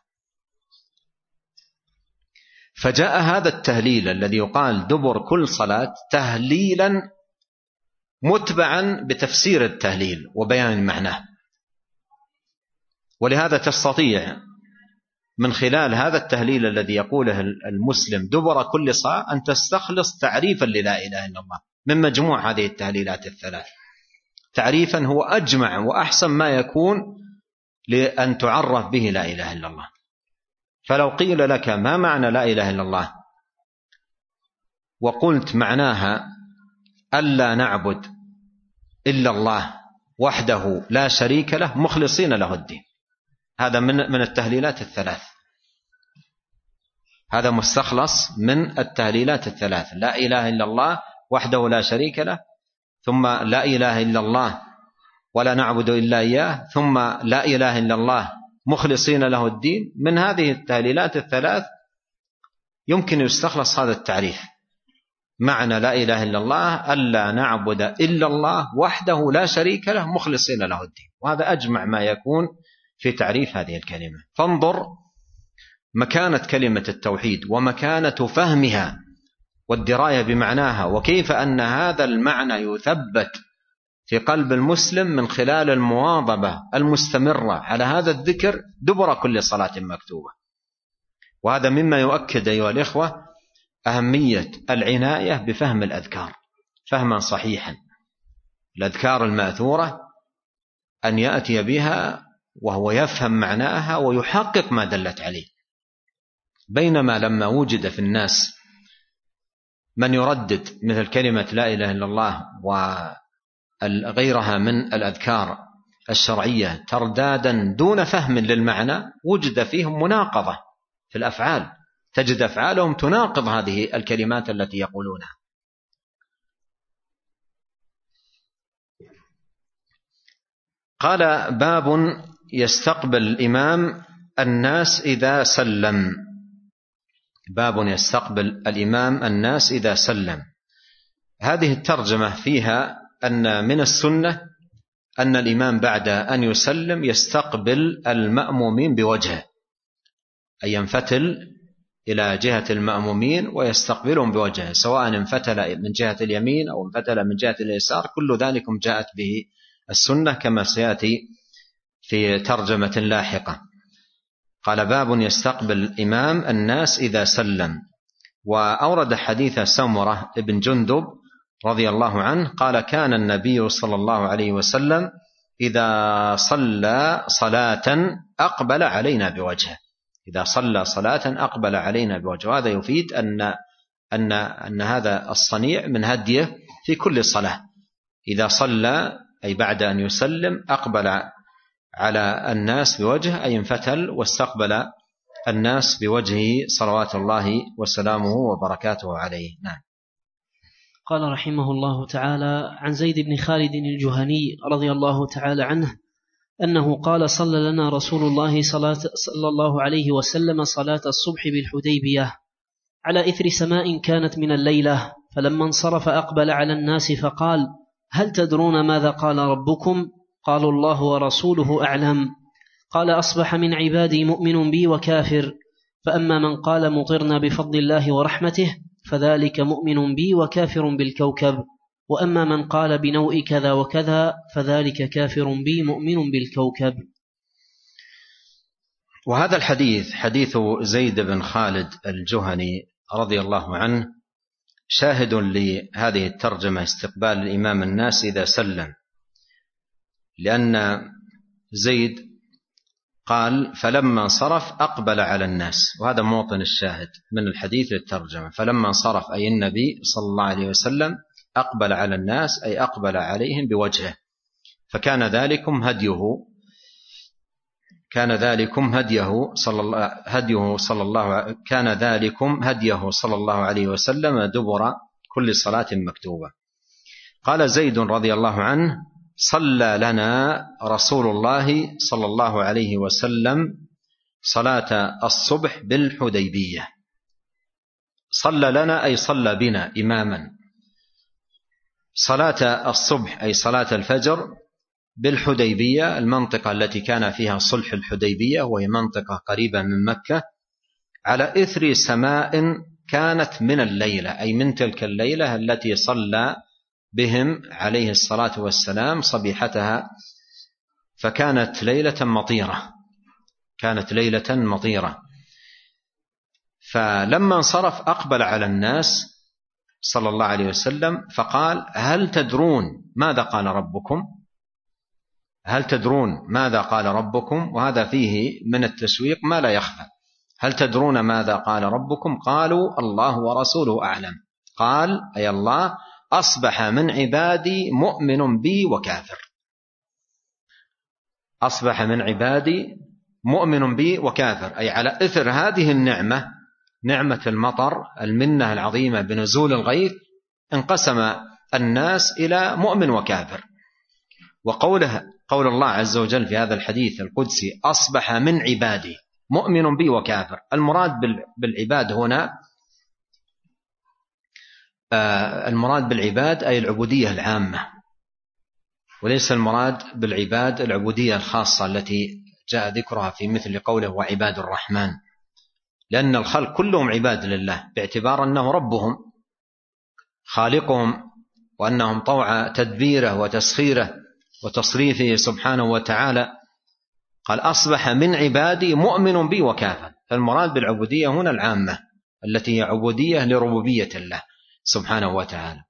فجاء هذا التهليل الذي يقال دبر كل صلاة تهليلا متبعا بتفسير التهليل وبيان معناه. ولهذا تستطيع من خلال هذا التهليل الذي يقوله المسلم دبر كل صلاة أن تستخلص تعريفا للا إله إلا الله من مجموع هذه التهليلات الثلاث، تعريفا هو أجمع وأحسن ما يكون لأن تعرف به لا إله إلا الله. فلو قيل لك ما معنى لا إله إلا الله وقلت معناها ألا نعبد إلا الله وحده لا شريك له مخلصين له الدين، هذا من من التهليلات الثلاث، هذا مستخلص من التهليلات الثلاث: لا إله إلا الله وحده لا شريك له، ثم لا إله إلا الله ولا نعبد إلا إياه، ثم لا إله إلا الله مخلصين له الدين. من هذه التهليلات الثلاث يمكن يستخلص هذا التعريف: معنى لا إله إلا الله ألا نعبد إلا الله وحده لا شريك له مخلصين له الدين. وهذا أجمع ما يكون في تعريف هذه الكلمة. فانظر مكانة كلمة التوحيد ومكانة فهمها والدراية بمعناها، وكيف أن هذا المعنى يثبت في قلب المسلم من خلال المواظبة المستمرة على هذا الذكر دبر كل صلاة مكتوبة. وهذا مما يؤكد أيها الإخوة أهمية العناية بفهم الأذكار فهما صحيحا. الأذكار الماثورة أن يأتي بها وهو يفهم معناها ويحقق ما دلت عليه، بينما لما وجد في الناس من يردد مثل كلمة لا إله إلا الله وغيرها من الأذكار الشرعية تردادا دون فهم للمعنى، وجد فيهم مناقضة في الأفعال، تجد أفعالهم تناقض هذه الكلمات التي يقولونها. قال باب يستقبل الإمام الناس إذا سلم. باب يستقبل الإمام الناس إذا سلم. هذه الترجمة فيها أن من السنة أن الإمام بعد أن يسلم يستقبل المأمومين بوجهه، أي ينفتل إلى جهة المأمومين ويستقبلهم بوجهه، سواء انفتل من جهة اليمين أو انفتل من جهة اليسار، كل ذلك جاءت به السنة كما سيأتي في ترجمة لاحقة. قال: باب يستقبل الإمام الناس إذا سلم. وأورد حديث سمرة بن جندب رضي الله عنه قال: كان النبي صلى الله عليه وسلم إذا صلى صلاة أقبل علينا بوجهه، إذا صلى صلاة أقبل علينا بوجهه. وهذا يفيد أن أن أن هذا الصنيع من هديه في كل صلاة، إذا صلى أي بعد أن يسلم أقبل على الناس بوجهه، أي انفتل واستقبل الناس بوجهه صلوات الله وسلامه وبركاته عليه. نعم. قال رحمه الله تعالى: عن زيد بن خالد الجهني رضي الله تعالى عنه أنه قال: صلى لنا رسول الله صلى الله عليه وسلم صلاة الصبح بالحديبية على إثر سماء كانت من الليلة، فلما انصرف أقبل على الناس فقال: هل تدرون ماذا قال ربكم؟ قالوا: الله ورسوله أعلم. قال: أصبح من عبادي مؤمن بي وكافر، فأما من قال مطرنا بفضل الله ورحمته فذلك مؤمن بي وكافر بالكوكب، وأما من قال بنوء كذا وكذا فذلك كافر بي مؤمن بالكوكب. وهذا الحديث حديث زيد بن خالد الجهني رضي الله عنه شاهد لهذه الترجمة: استقبال الإمام الناس إذا سلم، لأن زيد قال: فلما انصرف أقبل على الناس، وهذا موطن الشاهد من الحديث للترجمة. فلما انصرف أي النبي صلى الله عليه وسلم أقبل على الناس أي أقبل عليهم بوجهه، فكان ذلكم هديه كان ذلكم هديه صلى الله هديه صلى الله كان ذلكم هديه صلى الله عليه وسلم دبر كل صلاة مكتوبة. قال زيد رضي الله عنه: صلى لنا رسول الله صلى الله عليه وسلم صلاة الصبح بالحديبية. صلى لنا أي صلى بنا إماما، صلاة الصبح أي صلاة الفجر بالحديبية، المنطقة التي كان فيها صلح الحديبية، وهي منطقة قريبة من مكة، على إثر سماء كانت من الليلة، أي من تلك الليلة التي صلى بهم عليه الصلاة والسلام صبيحتها، فكانت ليلة مطيرة كانت ليلة مطيرة فلما انصرف أقبل على الناس صلى الله عليه وسلم فقال: هل تدرون ماذا قال ربكم؟ هل تدرون ماذا قال ربكم؟ وهذا فيه من التسويق ما لا يخفى. هل تدرون ماذا قال ربكم؟ قالوا: الله ورسوله أعلم. قال أي الله: أصبح من عبادي مؤمن بي وكافر. أصبح من عبادي مؤمن بي وكافر، أي على إثر هذه النعمة، نعمة المطر، المنة العظيمة بنزول الغيث، انقسم الناس إلى مؤمن وكافر. وقوله قول الله عز وجل في هذا الحديث القدسي: أصبح من عبادي مؤمن بي وكافر، المراد بالعباد هنا المراد بالعباد أي العبودية العامة، وليس المراد بالعباد العبودية الخاصة التي جاء ذكرها في مثل قوله: وعباد الرحمن، لأن الخلق كلهم عباد لله باعتبار أنه ربهم خالقهم، وأنهم طوع تدبيره وتسخيره وتصريفه سبحانه وتعالى. قال: أصبح من عبادي مؤمن بي وكافر، فالمراد بالعبودية هنا العامة التي هي عبودية لربوبية الله سبحانه وتعالى.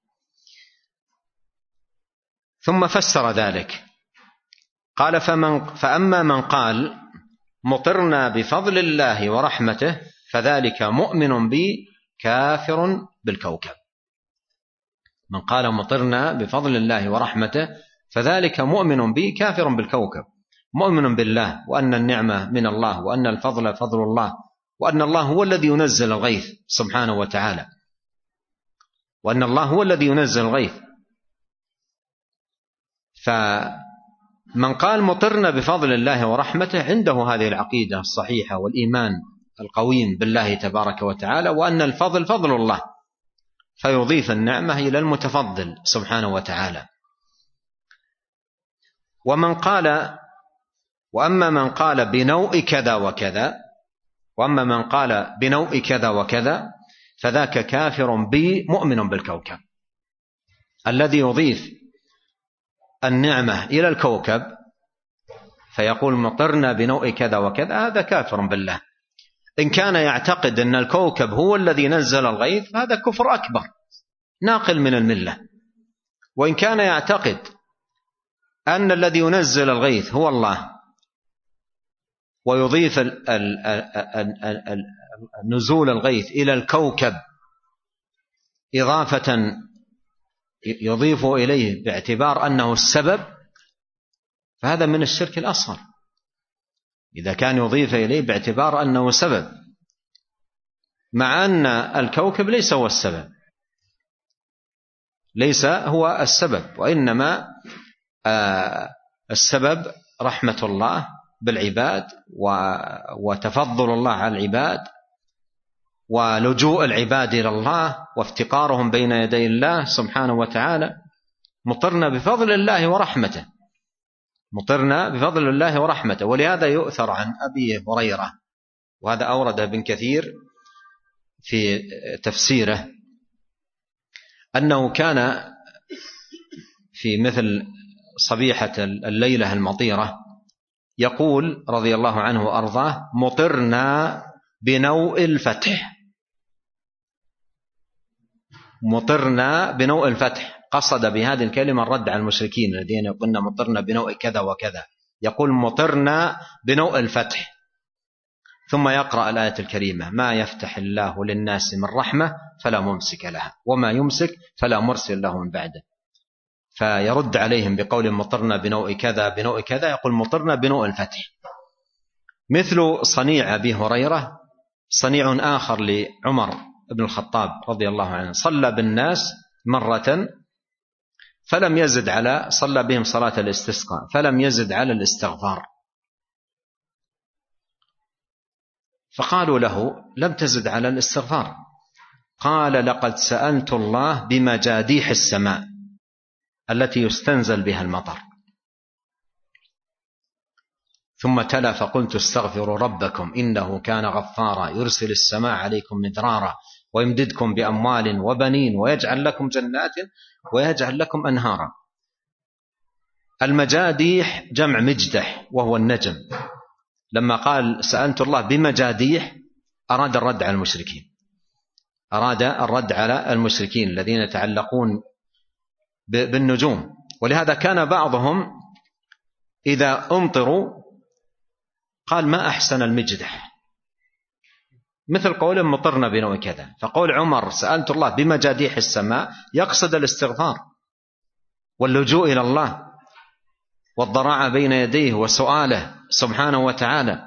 ثم فسر ذلك قال: فمن فأما من قال مطرنا بفضل الله ورحمته فذلك مؤمن بي كافر بالكوكب. من قال مطرنا بفضل الله ورحمته فذلك مؤمن بي كافر بالكوكب، مؤمن بالله وأن النعمة من الله، وأن الفضل فضل الله، وأن الله هو الذي ينزل الغيث سبحانه وتعالى، وأن الله هو الذي ينزل الغيث. فمن قال مطرنا بفضل الله ورحمته عنده هذه العقيدة الصحيحة والإيمان القويم بالله تبارك وتعالى، وأن الفضل فضل الله، فيضيف النعمة إلى المتفضل سبحانه وتعالى. ومن قال وأما من قال بنوء كذا وكذا، وأما من قال بنوء كذا وكذا فذاك كافر بي مؤمن بالكوكب. الذي يضيف النعمة إلى الكوكب فيقول مطرنا بنوء كذا وكذا هذا كافر بالله. إن كان يعتقد أن الكوكب هو الذي نزل الغيث هذا كفر أكبر ناقل من الملة. وإن كان يعتقد أن الذي ينزل الغيث هو الله ويضيف نزول الغيث إلى الكوكب إضافة يضيف إليه باعتبار أنه السبب فهذا من الشرك الأصغر. إذا كان يضيف إليه باعتبار أنه سبب مع أن الكوكب ليس هو السبب ليس هو السبب وإنما السبب رحمة الله بالعباد وتفضل الله على العباد ولجوء العباد إلى الله وافتقارهم بين يدي الله سبحانه وتعالى. مطرنا بفضل الله ورحمته مطرنا بفضل الله ورحمته. ولهذا يؤثر عن أبي هريرة وهذا أورده ابن كثير في تفسيره أنه كان في مثل صبيحة الليلة المطيرة يقول رضي الله عنه وأرضاه مطرنا بنوء الفتح مطرنا بنوء الفتح. قصد بهذه الكلمة الرد على المشركين الذين يقولون مطرنا بنوء كذا وكذا يقول مطرنا بنوء الفتح. ثم يقرأ الآية الكريمة ما يفتح الله للناس من رحمة فلا ممسك لها وما يمسك فلا مرسل له من بعده. فيرد عليهم بقول مطرنا بنوء كذا بنوء كذا يقول مطرنا بنوء الفتح. مثل صنيع أبي هريرة صنيع آخر لعمر بن الخطاب رضي الله عنه صلى بالناس مرة فلم يزد على صلى بهم صلاة الاستسقاء فلم يزد على الاستغفار فقالوا له لم تزد على الاستغفار قال لقد سألت الله بمجاديح السماء التي يستنزل بها المطر ثم تلا فقلت استغفروا ربكم إنه كان غفارا يرسل السماء عليكم مدرارا ويمددكم بأموال وبنين ويجعل لكم جنات ويجعل لكم أنهارا. المجاديح جمع مجدح وهو النجم. لما قال سألت الله بمجاديح أراد الرد على المشركين أراد الرد على المشركين الذين يتعلقون بالنجوم. ولهذا كان بعضهم إذا أمطروا قال ما أحسن المجدح مثل قول مطرنا بنوء كذا. فقول عمر سألت الله بمجاديح السماء يقصد الاستغفار واللجوء إلى الله والضراعة بين يديه وسؤاله سبحانه وتعالى.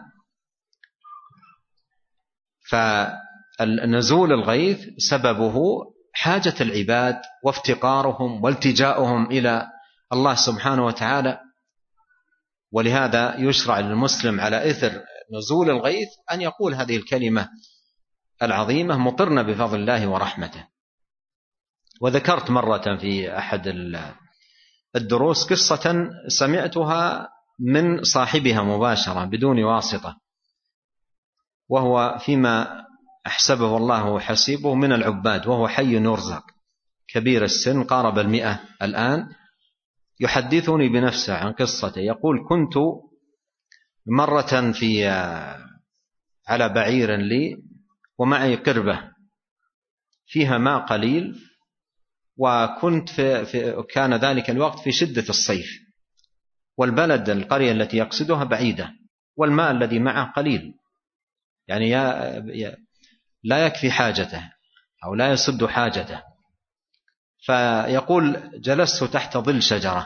فالنزول الغيث سببه حاجة العباد وافتقارهم والتجاؤهم إلى الله سبحانه وتعالى. ولهذا يشرع للمسلم على إثر نزول الغيث أن يقول هذه الكلمة العظيمة مطرنا بفضل الله ورحمته. وذكرت مرة في أحد الدروس قصة سمعتها من صاحبها مباشرة بدون واسطة وهو فيما أحسبه الله حسيبه من العباد وهو حي يرزق كبير السن قارب المئة الآن. يحدثني بنفسه عن قصته يقول كنت مرة في على بعير لي ومعي قربة فيها ماء قليل وكنت في, في كان ذلك الوقت في شدة الصيف والبلد القرية التي يقصدها بعيدة والماء الذي معه قليل يعني يا لا يكفي حاجته أو لا يسد حاجته. فيقول جلست تحت ظل شجرة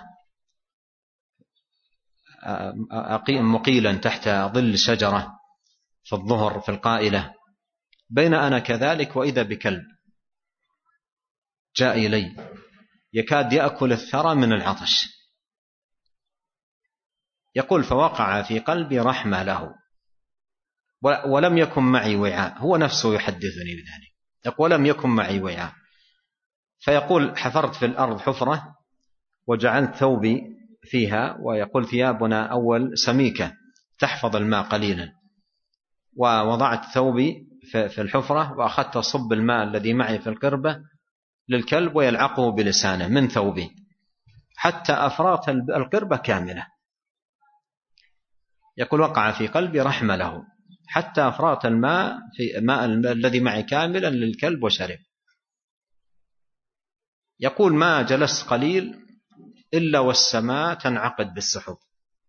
أقيم مقيلا تحت ظل شجرة في الظهر في القائلة بين أنا كذلك وإذا بكلب جاء إلي يكاد يأكل الثرى من العطش. يقول فوقع في قلبي رحمة له ولم يكن معي وعاء. هو نفسه يحدثني بذلك يقول ولم يكن معي وعاء. فيقول حفرت في الأرض حفرة وجعلت ثوبي فيها ويقول ثيابنا أول سميكة تحفظ الماء قليلا ووضعت ثوبي في الحفرة وأخذت أصب الماء الذي معي في القربة للكلب ويلعقه بلسانه من ثوبي حتى أفرغت القربة كاملة. يقول وقع في قلبي رحمة له حتى أفرغت الماء في الماء الذي معي كاملا للكلب وشرب. يقول ما جلست قليل إلا والسماء تنعقد بالسحب.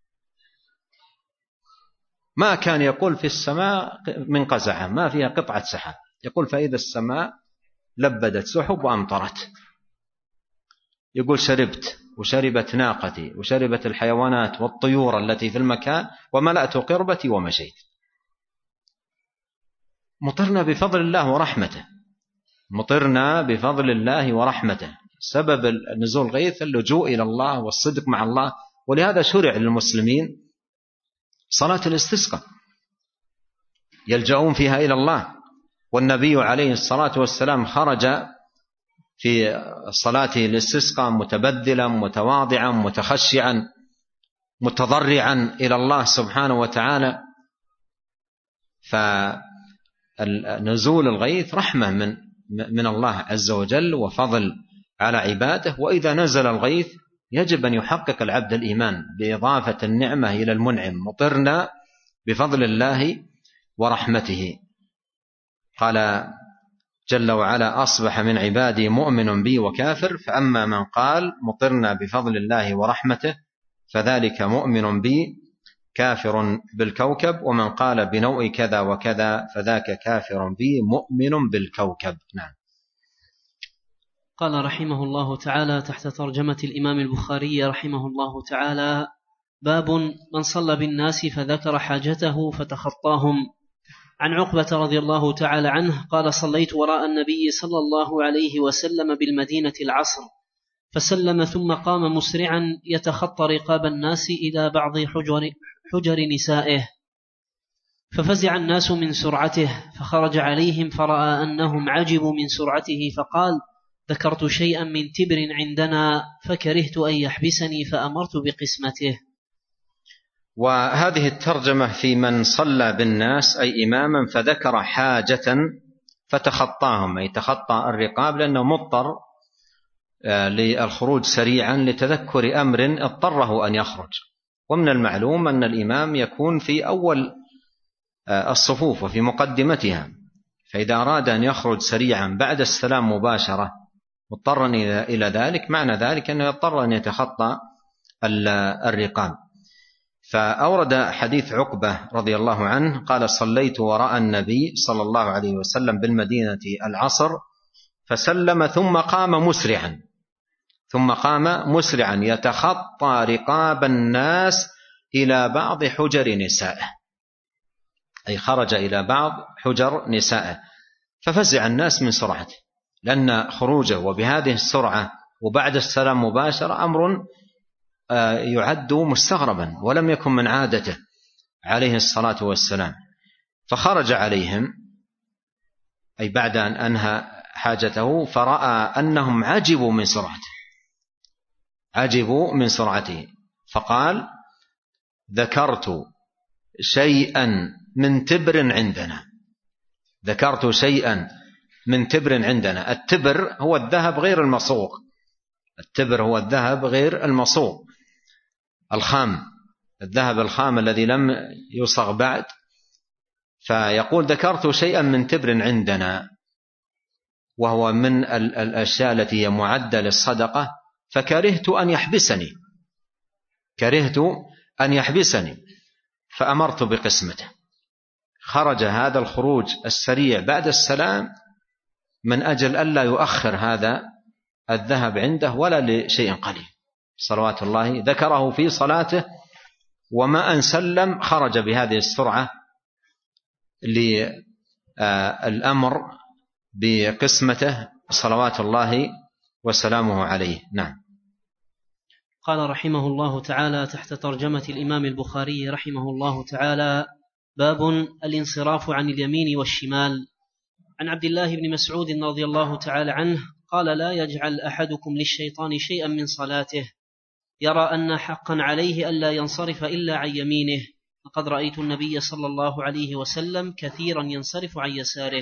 ما كان يقول في السماء من قزعة ما فيها قطعة سحاب. يقول فإذا السماء لبدت سحب وأمطرت. يقول شربت وشربت ناقتي وشربت الحيوانات والطيور التي في المكان وملأت قربتي ومشيت. مطرنا بفضل الله ورحمته، مطرنا بفضل الله ورحمته. سبب نزول الغيث اللجوء إلى الله والصدق مع الله، ولهذا شرع للمسلمين صلاة الاستسقاء يلجؤون فيها إلى الله. والنبي عليه الصلاة والسلام خرج في صلاته الاستسقاء متبذلا متواضعا متخشعا متضرعا إلى الله سبحانه وتعالى. فنزول الغيث رحمة من من الله عز وجل وفضل على عباده. وإذا نزل الغيث يجب أن يحقق العبد الإيمان بإضافة النعمة إلى المنعم. مطرنا بفضل الله ورحمته. قال جل وعلا أصبح من عبادي مؤمن بي وكافر. فأما من قال مطرنا بفضل الله ورحمته فذلك مؤمن بي كافر بالكوكب، ومن قال بنوع كذا وكذا فذاك كافر بي مؤمن بالكوكب. نعم. قال رحمه الله تعالى تحت ترجمة الإمام البخاري رحمه الله تعالى: باب من صلى بالناس فذكر حاجته فتخطاهم. عن عقبة رضي الله تعالى عنه قال: صليت وراء النبي صلى الله عليه وسلم بالمدينة العصر، فسلم ثم قام مسرعا يتخطى رقاب الناس إلى بعض حجر, حجر نسائه، ففزع الناس من سرعته، فخرج عليهم فرأى أنهم عجبوا من سرعته، فقال: ذكرت شيئا من تبر عندنا فكرهت أن يحبسني فأمرت بقسمته. وهذه الترجمة في من صلى بالناس أي إماما فذكر حاجة فتخطاهم، أي تخطى الرقاب لأنه مضطر للخروج سريعا لتذكر أمر اضطره أن يخرج. ومن المعلوم أن الإمام يكون في أول الصفوف وفي مقدمتها، فإذا أراد أن يخرج سريعا بعد السلام مباشرة مضطرا إلى ذلك معنى ذلك أنه يضطر أن يتخطى الرقاب. فأورد حديث عقبة رضي الله عنه قال: صليت وراء النبي صلى الله عليه وسلم بالمدينة العصر فسلم ثم قام مسرعا ثم قام مسرعا يتخطى رقاب الناس إلى بعض حجر نسائه، أي خرج إلى بعض حجر نسائه، ففزع الناس من سرعته، لأن خروجه وبهذه السرعة وبعد السلام مباشرة أمر يعد مستغربا ولم يكن من عادته عليه الصلاة والسلام. فخرج عليهم أي بعد أن أنهى حاجته فرأى أنهم عجبوا من سرعته عجبوا من سرعته فقال: ذكرت شيئا من تبر عندنا ذكرت شيئا من تبر عندنا. التبر هو الذهب غير المصوغ التبر هو الذهب غير المصوغ الخام، الذهب الخام الذي لم يصغ بعد. فيقول: ذكرت شيئا من تبر عندنا، وهو من الأشياء التي هي معدة للصدقة، فكرهت أن يحبسني كرهت أن يحبسني فأمرت بقسمته. خرج هذا الخروج السريع بعد السلام من أجل ألا يؤخر هذا الذهب عنده ولا لشيء قليل صلوات الله. ذكره في صلاته وما أن سلم خرج بهذه السرعة للأمر بقسمته صلوات الله وسلامه عليه. نعم. قال رحمه الله تعالى تحت ترجمة الإمام البخاري رحمه الله تعالى: باب الانصراف عن اليمين والشمال. عن عبد الله بن مسعود رضي الله تعالى عنه قال: لا يجعل أحدكم للشيطان شيئا من صلاته يرى أن حقا عليه ألا ينصرف إلا عن يمينه، فقد رأيت النبي صلى الله عليه وسلم كثيرا ينصرف عن يساره.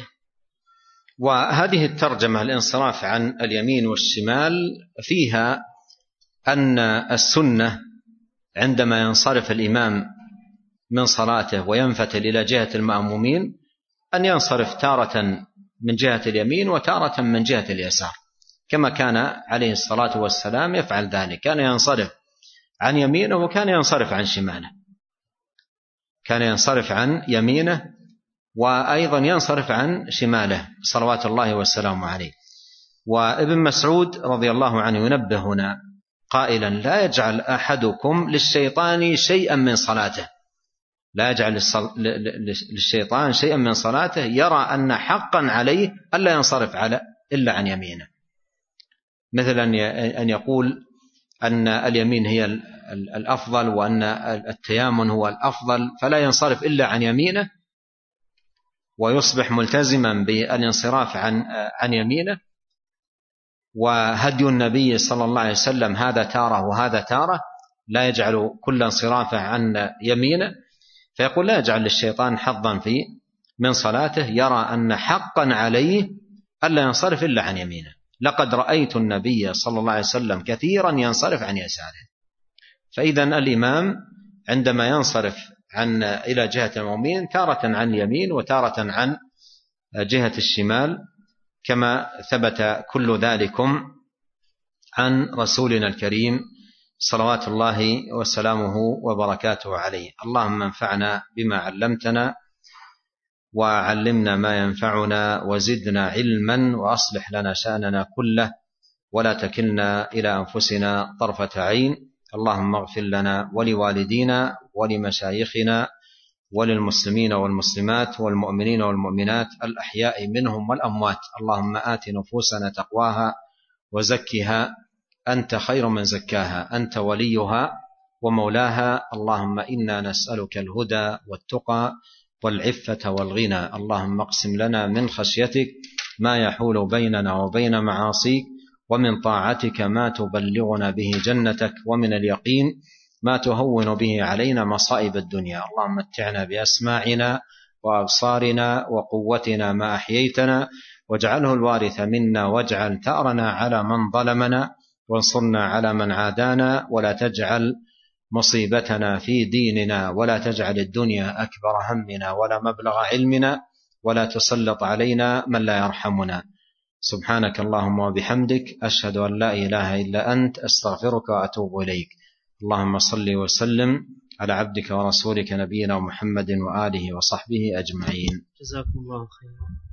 وهذه الترجمة الانصراف عن اليمين والشمال فيها أن السنة عندما ينصرف الإمام من صلاته وينفتل إلى جهة المأمومين أن ينصرف تارة من جهة اليمين وتارة من جهة اليسار، كما كان عليه الصلاة والسلام يفعل ذلك، كان ينصرف عن يمينه وكان ينصرف عن شماله، كان ينصرف عن يمينه وأيضا ينصرف عن شماله صلوات الله والسلام عليه. وابن مسعود رضي الله عنه ينبه هنا قائلا: لا يجعل أحدكم للشيطان شيئا من صلاته، لا يجعل للشيطان شيئا من صلاته يرى أن حقا عليه ألا ينصرف على إلا عن يمينه، مثل أن يقول أن اليمين هي الأفضل وأن التيامن هو الأفضل فلا ينصرف إلا عن يمينه، ويصبح ملتزما بالانصراف عن عن يمينه. وهدي النبي صلى الله عليه وسلم هذا تارة وهذا تارة، لا يجعل كل انصرافه عن يمينه، فيقول: لا يجعل للشيطان حظا في من صلاته يرى أن حقا عليه ألا ينصرف إلا عن يمينه. لقد رأيت النبي صلى الله عليه وسلم كثيرا ينصرف عن يساره. فإذا الإمام عندما ينصرف عن إلى جهة المؤمنين تارة عن اليمين وتارة عن جهة الشمال، كما ثبت كل ذلكم عن رسولنا الكريم صلوات الله وسلامه وبركاته عليه. اللهم انفعنا بما علمتنا وعلمنا ما ينفعنا وزدنا علما وأصلح لنا شأننا كله ولا تكلنا إلى أنفسنا طرفة عين. اللهم اغفر لنا ولوالدينا ولمشايخنا وللمسلمين والمسلمات والمؤمنين والمؤمنات الأحياء منهم والأموات. اللهم آت نفوسنا تقواها وزكها أنت خير من زكاها، أنت وليها ومولاها. اللهم إنا نسألك الهدى والتقى والعفة والغنى. اللهم اقسم لنا من خشيتك ما يحول بيننا وبين معاصيك، ومن طاعتك ما تبلغنا به جنتك، ومن اليقين ما تهون به علينا مصائب الدنيا. اللهم متعنا بأسماعنا وأبصارنا وقوتنا ما أحييتنا، واجعله الوارث منا، واجعل ثأرنا على من ظلمنا، وانصرنا على من عادانا، ولا تجعل مصيبتنا في ديننا، ولا تجعل الدنيا أكبر همنا ولا مبلغ علمنا، ولا تسلط علينا من لا يرحمنا. سبحانك اللهم وبحمدك، أشهد أن لا إله إلا أنت، أستغفرك وأتوب إليك. اللهم صل وسلم على عبدك ورسولك نبينا محمد وآله وصحبه أجمعين. جزاكم الله خيرا.